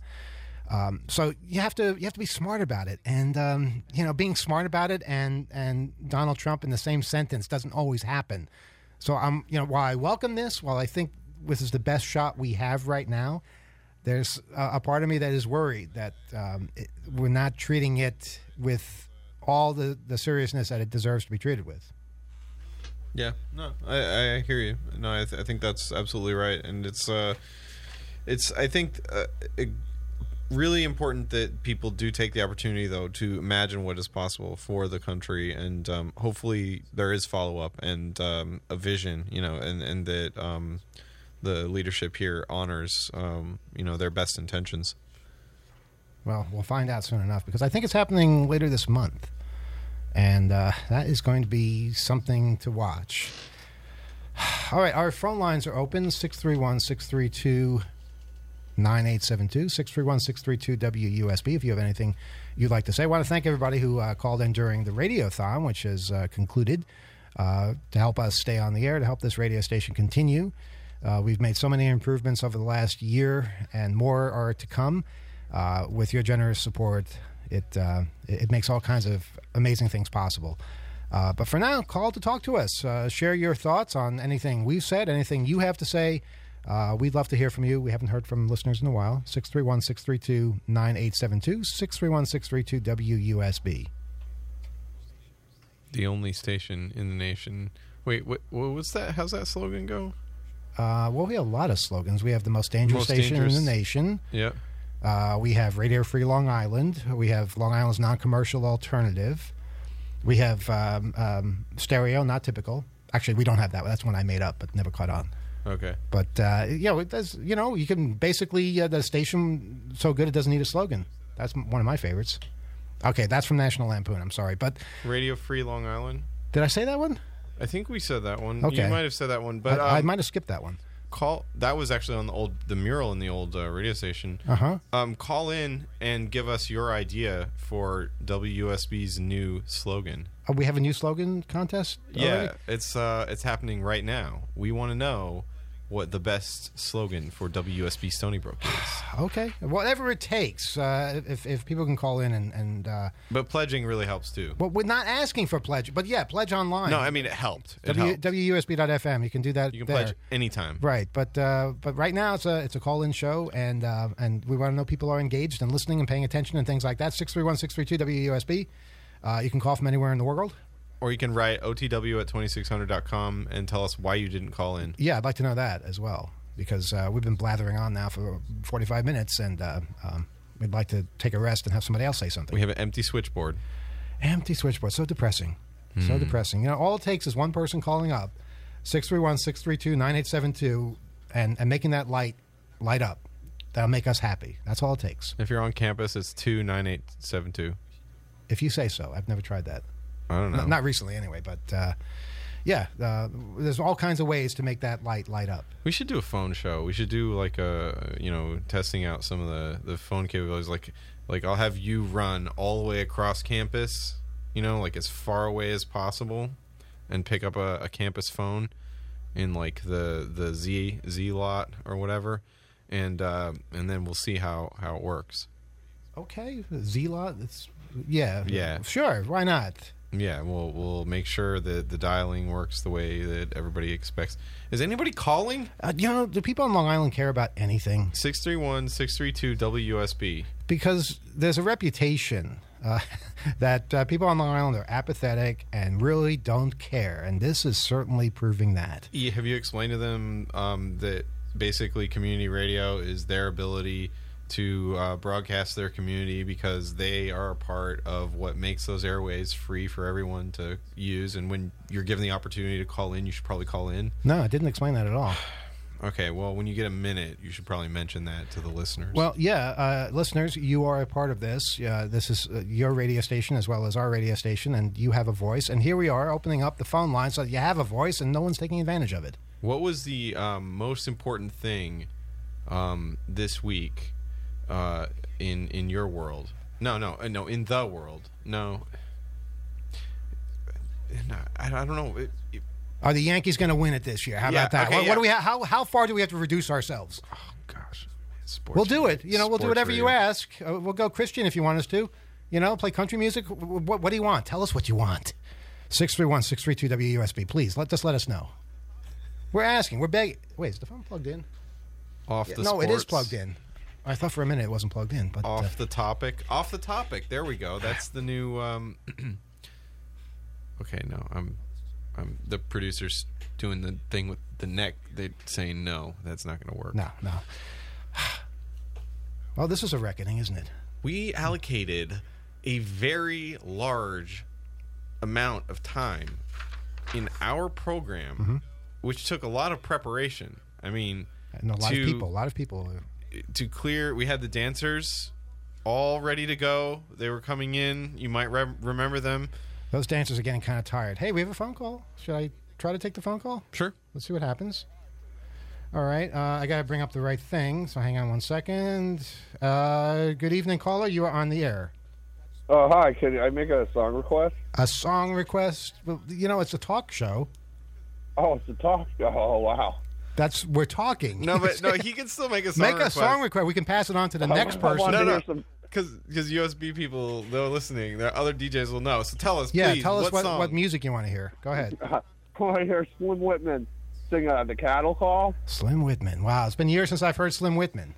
Um, so you have to you have to be smart about it, and um, you know, being smart about it and and Donald Trump in the same sentence doesn't always happen. So I'm you know while I welcome this, while I think this is the best shot we have right now, there's a, a part of me that is worried that um, it, we're not treating it with all the, the seriousness that it deserves to be treated with. Yeah, no, I, I hear you. No, I, th- I think that's absolutely right, and it's uh, it's I think uh, it, really important that people do take the opportunity though to imagine what is possible for the country, and um, hopefully there is follow up and um, a vision, you know, and and that um, the leadership here honors um, you know, their best intentions. Well, we'll find out soon enough because I think it's happening later this month. And uh, that is going to be something to watch. All right, our phone lines are open, six three one, six three two, nine eight seven two, six three one, six three two, W U S B, if you have anything you'd like to say. I want to thank everybody who uh, called in during the Radiothon, which has uh, concluded, uh, to help us stay on the air, to help this radio station continue. Uh, we've made so many improvements over the last year, and more are to come. Uh, with your generous support, It uh, it makes all kinds of amazing things possible. Uh, but for now, call to talk to us. Uh, share your thoughts on anything we've said, anything you have to say. Uh, we'd love to hear from you. We haven't heard from listeners in a while. six three one, six three two, nine eight seven two, six three one, six three two, W U S B. The only station in the nation. Wait, what, what was that? How's that slogan go? Uh, well, we have a lot of slogans. We have the most dangerous Most station dangerous. in the nation. Yeah. Uh, we have Radio Free Long Island. We have Long Island's non-commercial alternative. We have um, um, stereo, not typical. Actually, we don't have that. That's one I made up, but never caught on. Okay. But uh, you know, it does. You know, you can basically uh, the station so good it doesn't need a slogan. That's m- one of my favorites. Okay, that's from National Lampoon. I'm sorry, but Radio Free Long Island. did I say that one? I think we said that one. Okay. You might have said that one, but I, um, I might have skipped that one. call. That was actually on the old the mural in the old uh, radio station. Uh huh. Um, call in and give us your idea for W U S B's new slogan. Oh, we have a new slogan contest. Yeah, already? it's uh, it's happening right now. We want to know what the best slogan for W U S B Stony Brook is. Okay, whatever it takes. Uh, if if people can call in and and uh, But pledging really helps too. well, we're not asking for pledge, but yeah, pledge online. No, I mean it helped. It W, helped. W U S B dot F M. You can do that. You can there. pledge anytime. Right, but uh, but right now it's a it's a call in show, and uh, and we want to know people are engaged and listening and paying attention and things like that. Six three one six three two W U S B. Uh, you can call from anywhere in the world. Or you can write O T W at twenty-six hundred dot com and tell us why you didn't call in. Yeah, I'd like to know that as well, because uh, we've been blathering on now for forty-five minutes, and uh, um, we'd like to take a rest and have somebody else say something. We have an empty switchboard. Empty switchboard. So depressing. So depressing. You know, all it takes is one person calling up, six three one, six three two, nine eight seven two, and, and making that light light up. That'll make us happy. That's all it takes. If you're on campus, it's two nine eight seven two. If you say so. I've never tried that. I don't know. Not, not recently, anyway, but uh, yeah, uh, there's all kinds of ways to make that light light up. We should do a phone show. We should do like a, you know, testing out some of the, the phone capabilities. Like, like I'll have you run all the way across campus, you know, like as far away as possible, and pick up a, a campus phone in like the the Z Z lot or whatever, and uh, and then we'll see how, how it works. Okay, Z-Lot, it's, yeah. Yeah. Sure, why not? Yeah, we'll we'll make sure that the dialing works the way that everybody expects. Is anybody calling? Uh, you know, do people on Long Island care about anything? six three one, six three two W U S B. Because there's a reputation uh, that uh, people on Long Island are apathetic and really don't care, and this is certainly proving that. Yeah, have you explained to them um, that basically community radio is their ability to uh, broadcast their community, because they are a part of what makes those airways free for everyone to use, and when you're given the opportunity to call in, you should probably call in? No, I didn't explain that at all. Okay, well, when you get a minute, you should probably mention that to the listeners. Well, yeah, uh, listeners, you are a part of this. Uh, this is uh, your radio station as well as our radio station, and you have a voice. And here we are opening up the phone line so that you have a voice, and no one's taking advantage of it. What was the um, most important thing um, this week uh, in in your world? No, no, uh, no, in the world. No, no I, I don't know. It, it, Are the Yankees going to win it this year? How Yeah, about that? okay, what, yeah. what do we? Ha- how how far do we have to reduce ourselves? oh gosh, sports We'll do radio. it. You know, we'll do Sports whatever you radio. ask. Uh, we'll go Christian if you want us to. You know, play country music. W- What, what do you want? Tell us what you want. six three one, six three two W U S B. Please, let, just let us know. We're asking. We're begging. Wait, is the phone plugged in? Off the no, it is sports- plugged in. I thought for a minute it wasn't plugged in. But Off uh, the topic. Off the topic. There we go. That's the new. Um, okay, no, I'm. um, the producers doing the thing with the neck, they're saying no, that's not going to work. No, no. Well, this is a reckoning, isn't it? We allocated a very large amount of time in our program, mm-hmm. which took a lot of preparation. I mean, and a lot to, of people, a lot of people. To clear, we had the dancers all ready to go. They were coming in. You might re- remember them. Those dancers are getting kind of tired. Hey, we have a phone call. Should I try to take the phone call? Sure. Let's see what happens. All right. Uh, I got to bring up the right thing, so hang on one second. Uh, good evening, caller. You are on the air. Oh, hi. Can I make a song request? A song request? Well, you know, it's a talk show. Oh, it's a talk show. Oh, wow. That's we're talking. No, but no, he can still make a song make request. a song request. We can pass it on to the I, next I person. No, no, some... because because U S B people, they're listening. There other D Js will know. So tell us, yeah, please. tell us what, what, song? what music you want to hear. Go ahead. I want to hear Slim Whitman sing uh, The Cattle Call. Slim Whitman. Wow, it's been years since I've heard Slim Whitman.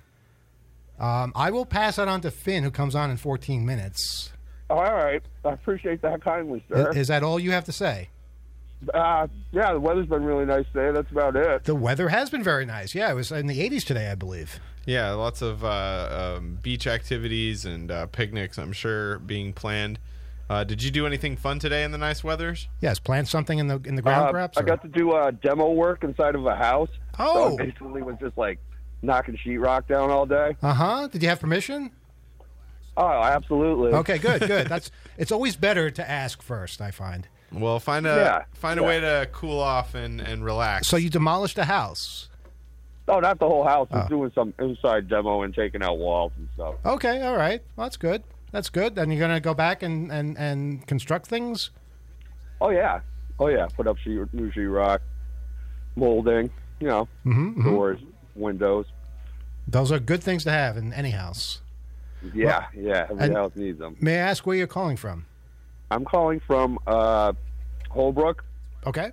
Um, I will pass that on to Finn, who comes on in fourteen minutes. All right. I appreciate that kindly, sir. Is, is that all you have to say? Uh, yeah, the weather's been really nice today. That's about it. The weather has been very nice. Yeah, it was in the eighties today, I believe. Yeah, lots of uh, um, beach activities and uh, picnics, I'm sure, being planned. Uh, did you do anything fun today in the nice weathers? Yes, plant something in the in the ground, Uh, perhaps? I or- got to do uh, demo work inside of a house. Oh. So I basically was just like knocking sheetrock down all day. Uh-huh. Did you have permission? Oh, absolutely. Okay, good, good. That's it's always better to ask first, I find. Well, find a Yeah, find a yeah. way to cool off and, and relax. So you demolished a house. Oh, not the whole house. I was Oh. doing some inside demo and taking out walls and stuff. Okay, all right. Well, that's good. That's good. Then you're going to go back and, and, and construct things? Oh, yeah. Oh, yeah. Put up sheet, new sheetrock, molding, you know, Mm-hmm, mm-hmm. doors, windows. Those are good things to have in any house. Yeah, yeah. Every and- house needs them. May I ask where you're calling from? I'm calling from uh, Holbrook. Okay.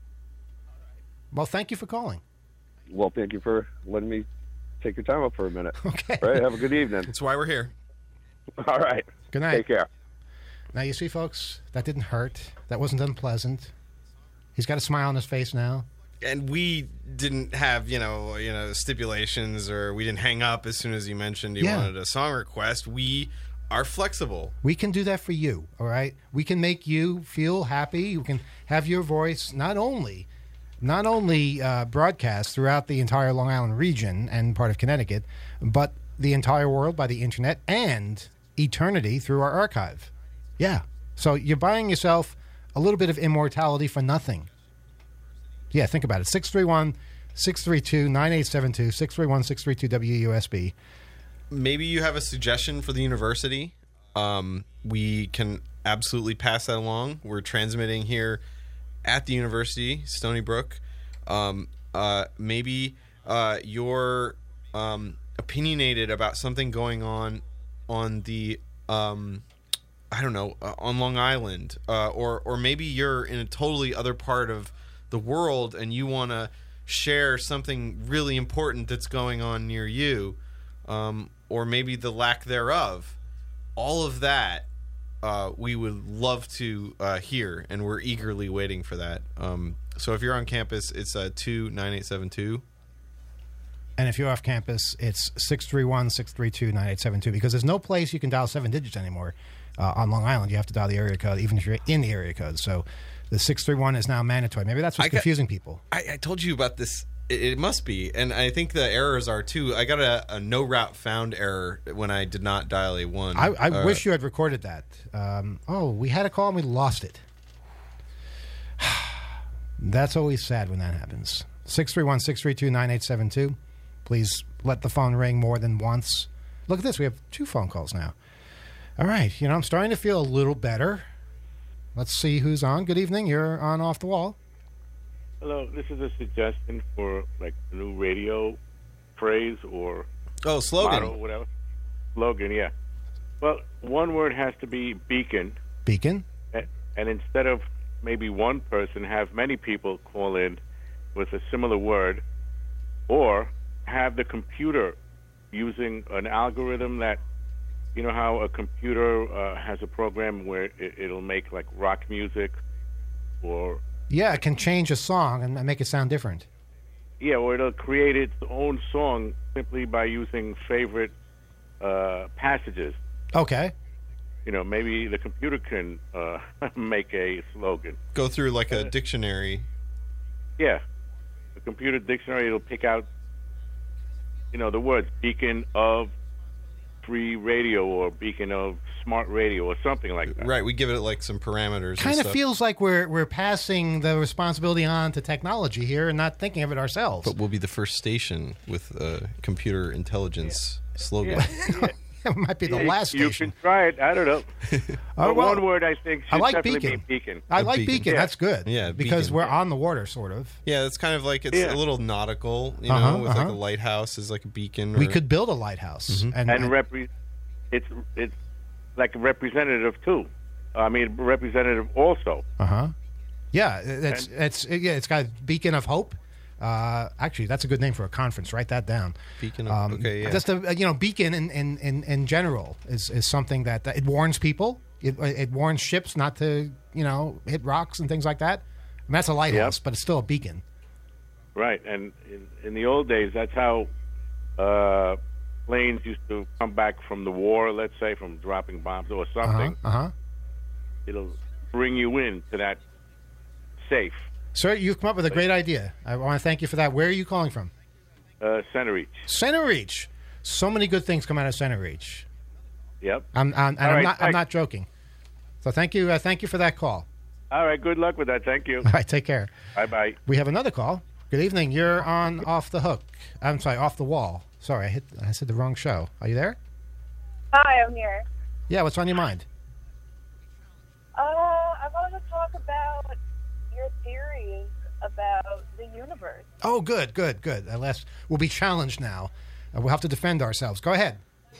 Well, thank you for calling. Well, thank you for letting me take your time up for a minute. Okay. All right, have a good evening. That's why we're here. All right. Good night. Take care. Now, you see, folks, that didn't hurt. That wasn't unpleasant. He's got a smile on his face now. And we didn't have, you know, you know, stipulations, or we didn't hang up as soon as you mentioned you Yeah. wanted a song request. We are flexible. We can do that for you, all right? We can make you feel happy. You can have your voice not only not only uh, broadcast throughout the entire Long Island region and part of Connecticut, but the entire world by the internet and eternity through our archive. Yeah. So you're buying yourself a little bit of immortality for nothing. Yeah, think about it. six three one, six three two, nine eight seven two, six three one, six three two, W U S B. Maybe you have a suggestion for the university. Um, we can absolutely pass that along. We're transmitting here at the university, Stony Brook. Um, uh, maybe uh, you're um, opinionated about something going on on the, um, I don't know, uh, on Long Island. Uh, or, or maybe you're in a totally other part of the world and you want to share something really important that's going on near you. Um, or maybe the lack thereof. All of that uh, we would love to uh, hear, and we're eagerly waiting for that. Um, so if you're on campus, it's uh, two nine eight seven two. And if you're off campus, it's six three one, six three two, nine eight seven two, because there's no place you can dial seven digits anymore. Uh, on Long Island, you have to dial the area code, even if you're in the area code. So the six three one is now mandatory. Maybe that's what's I got- confusing people. I, I told you about this. It, it must be, and I think the errors are too. I got a, a no route found error when I did not dial a one. I, I Uh, wish you had recorded that. Um, oh, we had a call and we lost it. That's always sad when that happens. six three one, six three two, nine eight seven two. Please let the phone ring more than once. Look at this. We have two phone calls now. All right. You know, I'm starting to feel a little better. Let's see who's on. Good evening. You're on Off the Wall. Hello, this is a suggestion for like a new radio phrase or oh, slogan. motto, whatever. Slogan, yeah. Well, one word has to be beacon, Beacon. a- and instead of maybe one person, have many people call in with a similar word, or have the computer using an algorithm that, you know how a computer uh, has a program where it, it'll make like rock music or Yeah, it can change a song and make it sound different. Yeah, or it'll create its own song simply by using favorite uh, passages. Okay. You know, maybe the computer can uh, make a slogan. Go through like a dictionary. Yeah. The computer dictionary, it'll pick out, you know, the words beacon of free radio or beacon of smart radio or something like that. Right, we give it like some parameters. Kind and of stuff. feels like we're we're passing the responsibility on to technology here and not thinking of it ourselves. But we'll be the first station with a computer intelligence yeah. slogan. Yeah. It might be the yeah, last you station. You can try it. I don't know. Oh, but well, one word I think should I like definitely beacon. be beacon. I A like beacon. beacon. Yeah. That's good. Yeah, because beacon. we're on the water, sort of. Yeah, it's kind of like it's Yeah. a little nautical, you Uh-huh, know, with like uh-huh. a lighthouse is like a beacon. Or, We could build a lighthouse. Mhm. And, And and- repre- it's it's like a representative too. I mean, representative also. Uh-huh. Yeah, it's And- it's yeah, it's got a beacon of hope. Uh, actually, that's a good name for a conference. Write that down. beacon. Of, Um, okay, yeah. Just a you know, beacon in in, in, in general is, is something that, that it warns people. It, it warns ships not to you know hit rocks and things like that. I mean, that's a lighthouse, Yep. but it's still a beacon. Right, and in, in the old days, that's how uh, planes used to come back from the war, let's say, from dropping bombs or Uh-huh. something. Uh-huh. It'll bring you in to that safe. Sir, you've come up with a great idea. I want to thank you for that. Where are you calling from? Uh, center reach. Center Reach. So many good things come out of Center Reach. Yep. I'm, I'm, and All I'm right, not. I'm thanks. not joking. So thank you. Uh, thank you for that call. All right, good luck with that. Thank you. All right, take care. Bye-bye. We have another call. Good evening. You're on Off the Hook. I'm sorry, Off the Wall. Sorry, I hit. I said the wrong show. Are you there? Hi, I'm here. Yeah. What's on your mind? Uh, I wanted to talk about your theories about the universe. Oh, good, good, good. At last, we'll be challenged now. Uh, we'll have to defend ourselves. Go ahead.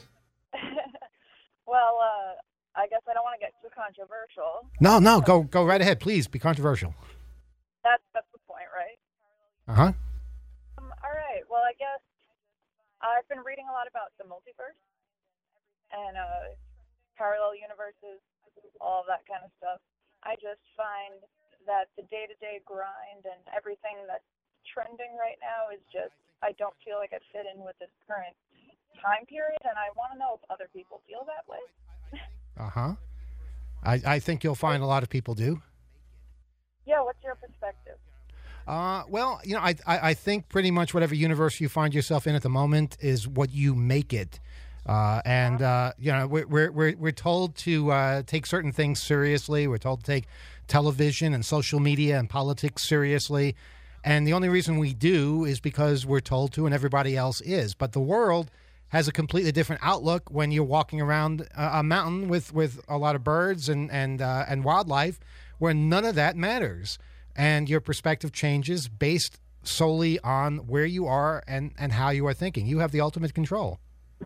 Well, uh, I guess I don't want to get too controversial. No, no. Go, go right ahead. Please be controversial. That's that's the point, right? Uh huh. Um, all right. Well, I guess I've been reading a lot about the multiverse and uh, parallel universes, all of that kind of stuff. I just find that the day-to-day grind and everything that's trending right now is just, I don't feel like I fit in with this current time period, and I want to know if other people feel that way. Uh huh. I, I think you'll find a lot of people do. Yeah, what's your perspective? Uh, well, you know, I, I I think pretty much whatever universe you find yourself in at the moment is what you make it. Uh, and uh, you know, we're we're we're, we're told to uh, take certain things seriously. We're told to take television and social media and politics seriously. And the only reason we do is because we're told to, and everybody else is. But the world has a completely different outlook when you're walking around a, a mountain with, with a lot of birds and and uh, and wildlife, where none of that matters, and your perspective changes based solely on where you are and, and how you are thinking. You have the ultimate control.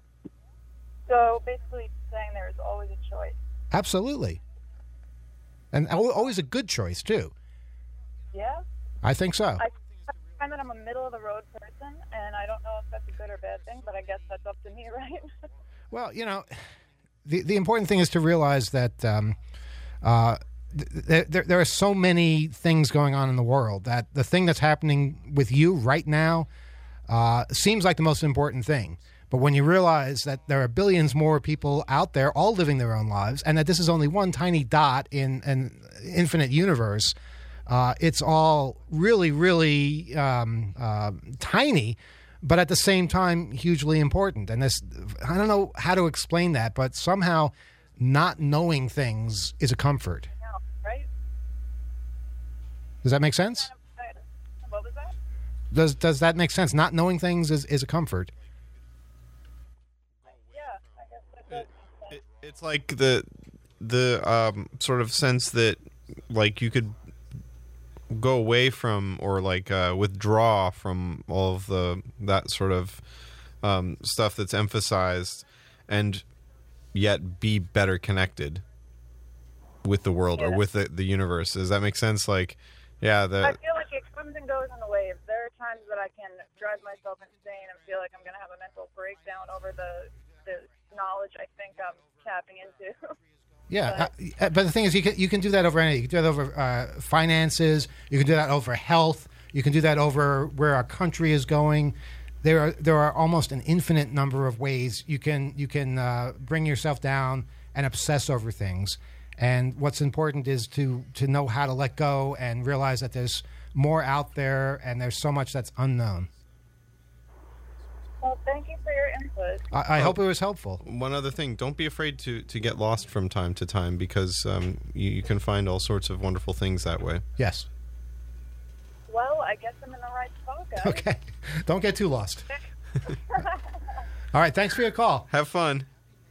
So basically saying there's always a choice. Absolutely. And al- always a good choice, too. Yeah? I think so. I find that I'm a middle-of-the-road person, and I don't know if that's a good or bad thing, but I guess that's up to me, right? Well, you know, the the important thing is to realize that um, uh, th- there, there are so many things going on in the world that the thing that's happening with you right now uh, seems like the most important thing. But when you realize that there are billions more people out there all living their own lives, and that this is only one tiny dot in an infinite universe, uh, it's all really, really um, uh, tiny, but at the same time, hugely important. And this, I don't know how to explain that, but somehow not knowing things is a comfort. Yeah, right? Does that make sense? What was that? Does Does that make sense? Not knowing things is, is a comfort. Yeah, I guess that does. It, it's like the the um, sort of sense that like you could go away from or like uh, withdraw from all of the that sort of um, stuff that's emphasized, and yet be better connected with the world or Yeah. with the, the universe. Does that make sense? Like, yeah, the I feel like it comes and goes in the waves. There are times that I can drive myself insane and feel like I'm going to have a mental breakdown over the the knowledge I think I'm tapping into. Yeah, but, uh, but the thing is, you can you can do that over anything. You can do that over uh, finances. You can do that over health. You can do that over where our country is going. There are there are almost an infinite number of ways you can you can uh, bring yourself down and obsess over things. And what's important is to to know how to let go and realize that there's more out there, and there's so much that's unknown. Well, thank you for your input. I, I Oh. hope it was helpful. One other thing, don't be afraid to, to get lost from time to time, because um, you, you can find all sorts of wonderful things that way. Yes. Well, I guess I'm in the right spot, guys. Okay. Don't get too lost. All right. Thanks for your call. Have fun.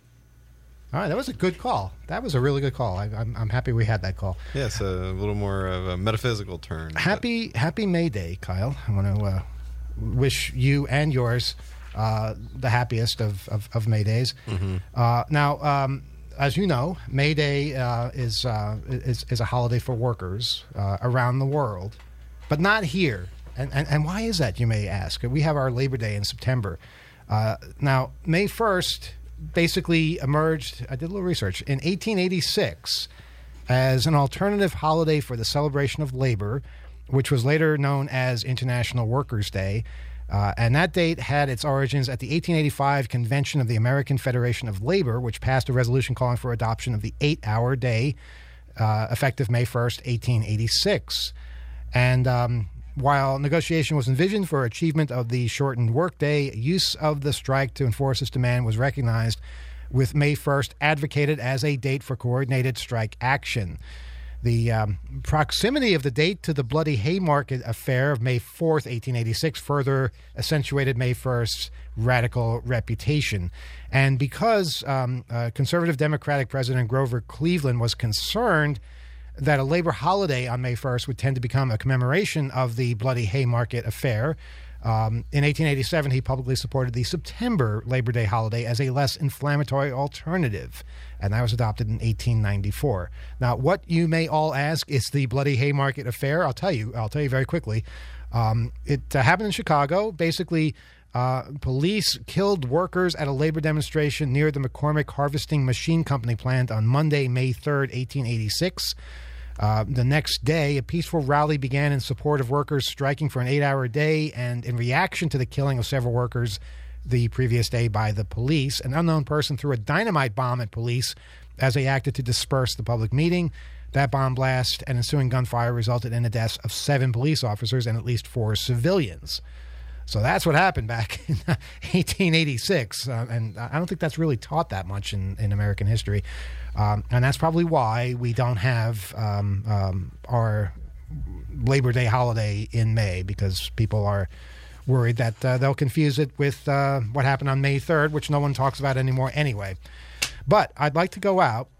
All right. That was a good call. That was a really good call. I, I'm, I'm happy we had that call. Yes, a little more of a metaphysical turn. but- Happy Happy May Day, Kyle. I want to uh, wish you and yours uh, the happiest of, of, of May Days. Uh, now, um, as you know, May Day uh, is, uh, is is a holiday for workers uh, around the world, but not here. And, and and why is that, you may ask? We have our Labor Day in September. Uh, now, May first basically emerged, I did a little research, in eighteen eighty-six as an alternative holiday for the celebration of labor, which was later known as International Workers' Day. Uh, and that date had its origins at the eighteen eighty-five convention of the American Federation of Labor, which passed a resolution calling for adoption of the eight-hour day, uh, effective May first, eighteen eighty-six. And um, while negotiation was envisioned for achievement of the shortened workday, use of the strike to enforce this demand was recognized, with May first advocated as a date for coordinated strike action. The um, proximity of the date to the Bloody Haymarket affair of May fourth, eighteen eighty-six, further accentuated May first's radical reputation. And because um, uh, conservative Democratic President Grover Cleveland was concerned that a labor holiday on May first would tend to become a commemoration of the Bloody Haymarket affair, Um, in eighteen eighty-seven, he publicly supported the September Labor Day holiday as a less inflammatory alternative, and that was adopted in eighteen ninety-four. Now, what you may all ask is the Bloody Haymarket affair. I'll tell you. I'll tell you very quickly. Um, it uh, happened in Chicago. Basically, uh, police killed workers at a labor demonstration near the McCormick Harvesting Machine Company plant on Monday, May third, eighteen eighty-six. Uh, the next day, a peaceful rally began in support of workers striking for an eight-hour day, and in reaction to the killing of several workers the previous day by the police, an unknown person threw a dynamite bomb at police as they acted to disperse the public meeting. That bomb blast and ensuing gunfire resulted in the deaths of seven police officers and at least four civilians. So that's what happened back in eighteen eighty-six, uh, and I don't think that's really taught that much in, in American history. Um, and that's probably why we don't have um, um, our Labor Day holiday in May, because people are worried that uh, they'll confuse it with uh, what happened on May third, which no one talks about anymore anyway. But I'd like to go out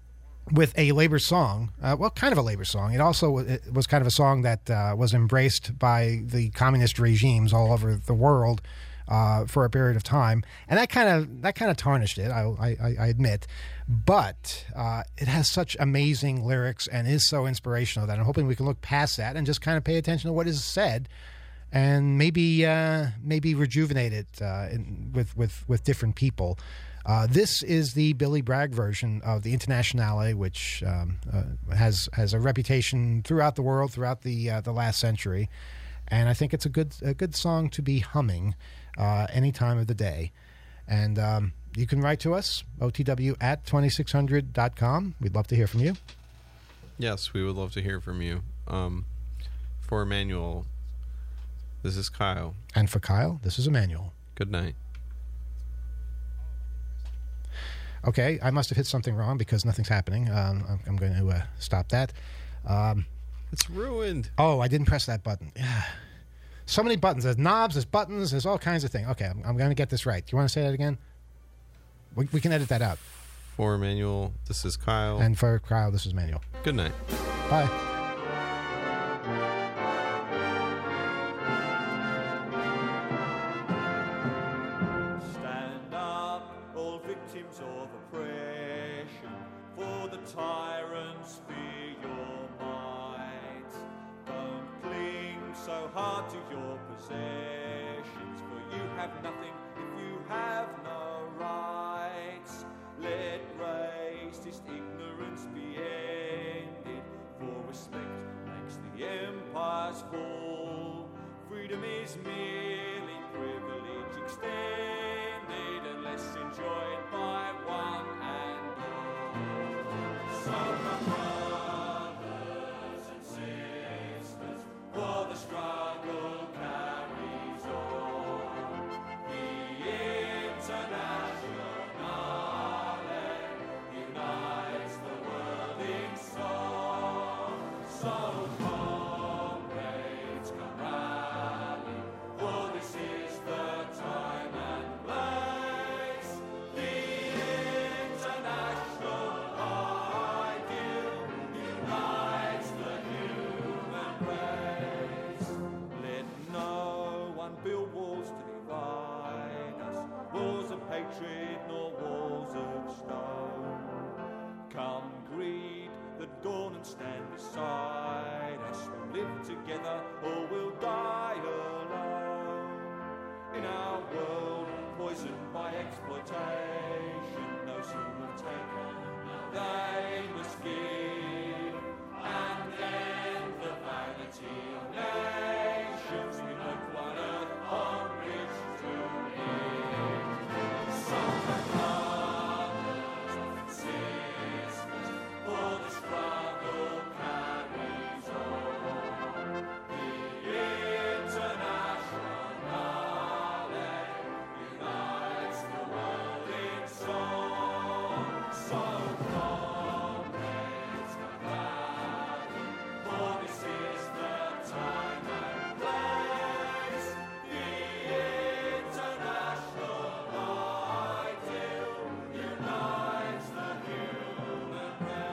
with a labor song, uh, well, kind of a labor song. It also it was kind of a song that uh, was embraced by the communist regimes all over the world uh, for a period of time, and that kind of that kind of tarnished it. I, I, I admit, but uh, it has such amazing lyrics and is so inspirational that I'm hoping we can look past that and just kind of pay attention to what is said, and maybe uh, maybe rejuvenate it uh, in, with with with different people. Uh, this is the Billy Bragg version of the Internationale, which um, uh, has has a reputation throughout the world, throughout the uh, the last century, and I think it's a good a good song to be humming uh, any time of the day. And um, you can write to us, O T W at twenty-six hundred dot com. We'd love to hear from you. Yes, we would love to hear from you. Um, for Emmanuel, this is Kyle. And for Kyle, this is Emmanuel. Good night. Okay, I must have hit something wrong because nothing's happening. Um, I'm, I'm going to uh, stop that. Um, It's ruined. oh, I didn't press that button. So many buttons. There's knobs, there's buttons, there's all kinds of things. Okay, I'm, I'm going to get this right. Do you want to say that again? We, we can edit that out. For Emmanuel, this is Kyle. And for Kyle, this is Manuel. Good night. Bye. Stand up, all victims of oppression, for the tyrants fear your might. Don't cling so hard to your possessions, for you have nothing if you have no rights. Let racist ignorance us fall. Freedom is merely privilege extended unless enjoyed by one and all. So my brothers and sisters, for the struggle carries on. The Internationale unites the world in song. So comrades, come rally, for this is the time and place. The international ideal unites the human race. Let no one build walls to divide us, walls of hatred nor walls of stone. Come greet the dawn and stand beside us. We'll live together or we'll die alone. In our world poisoned by exploitation, those who have taken, they must give. And end the vanity of nations. We look one earth on which to live. Some brothers and sisters, for the struggle carries on. The Internationale unites the world in song. So comrades, come rally, for this is the time and place. The international ideal unites the human race.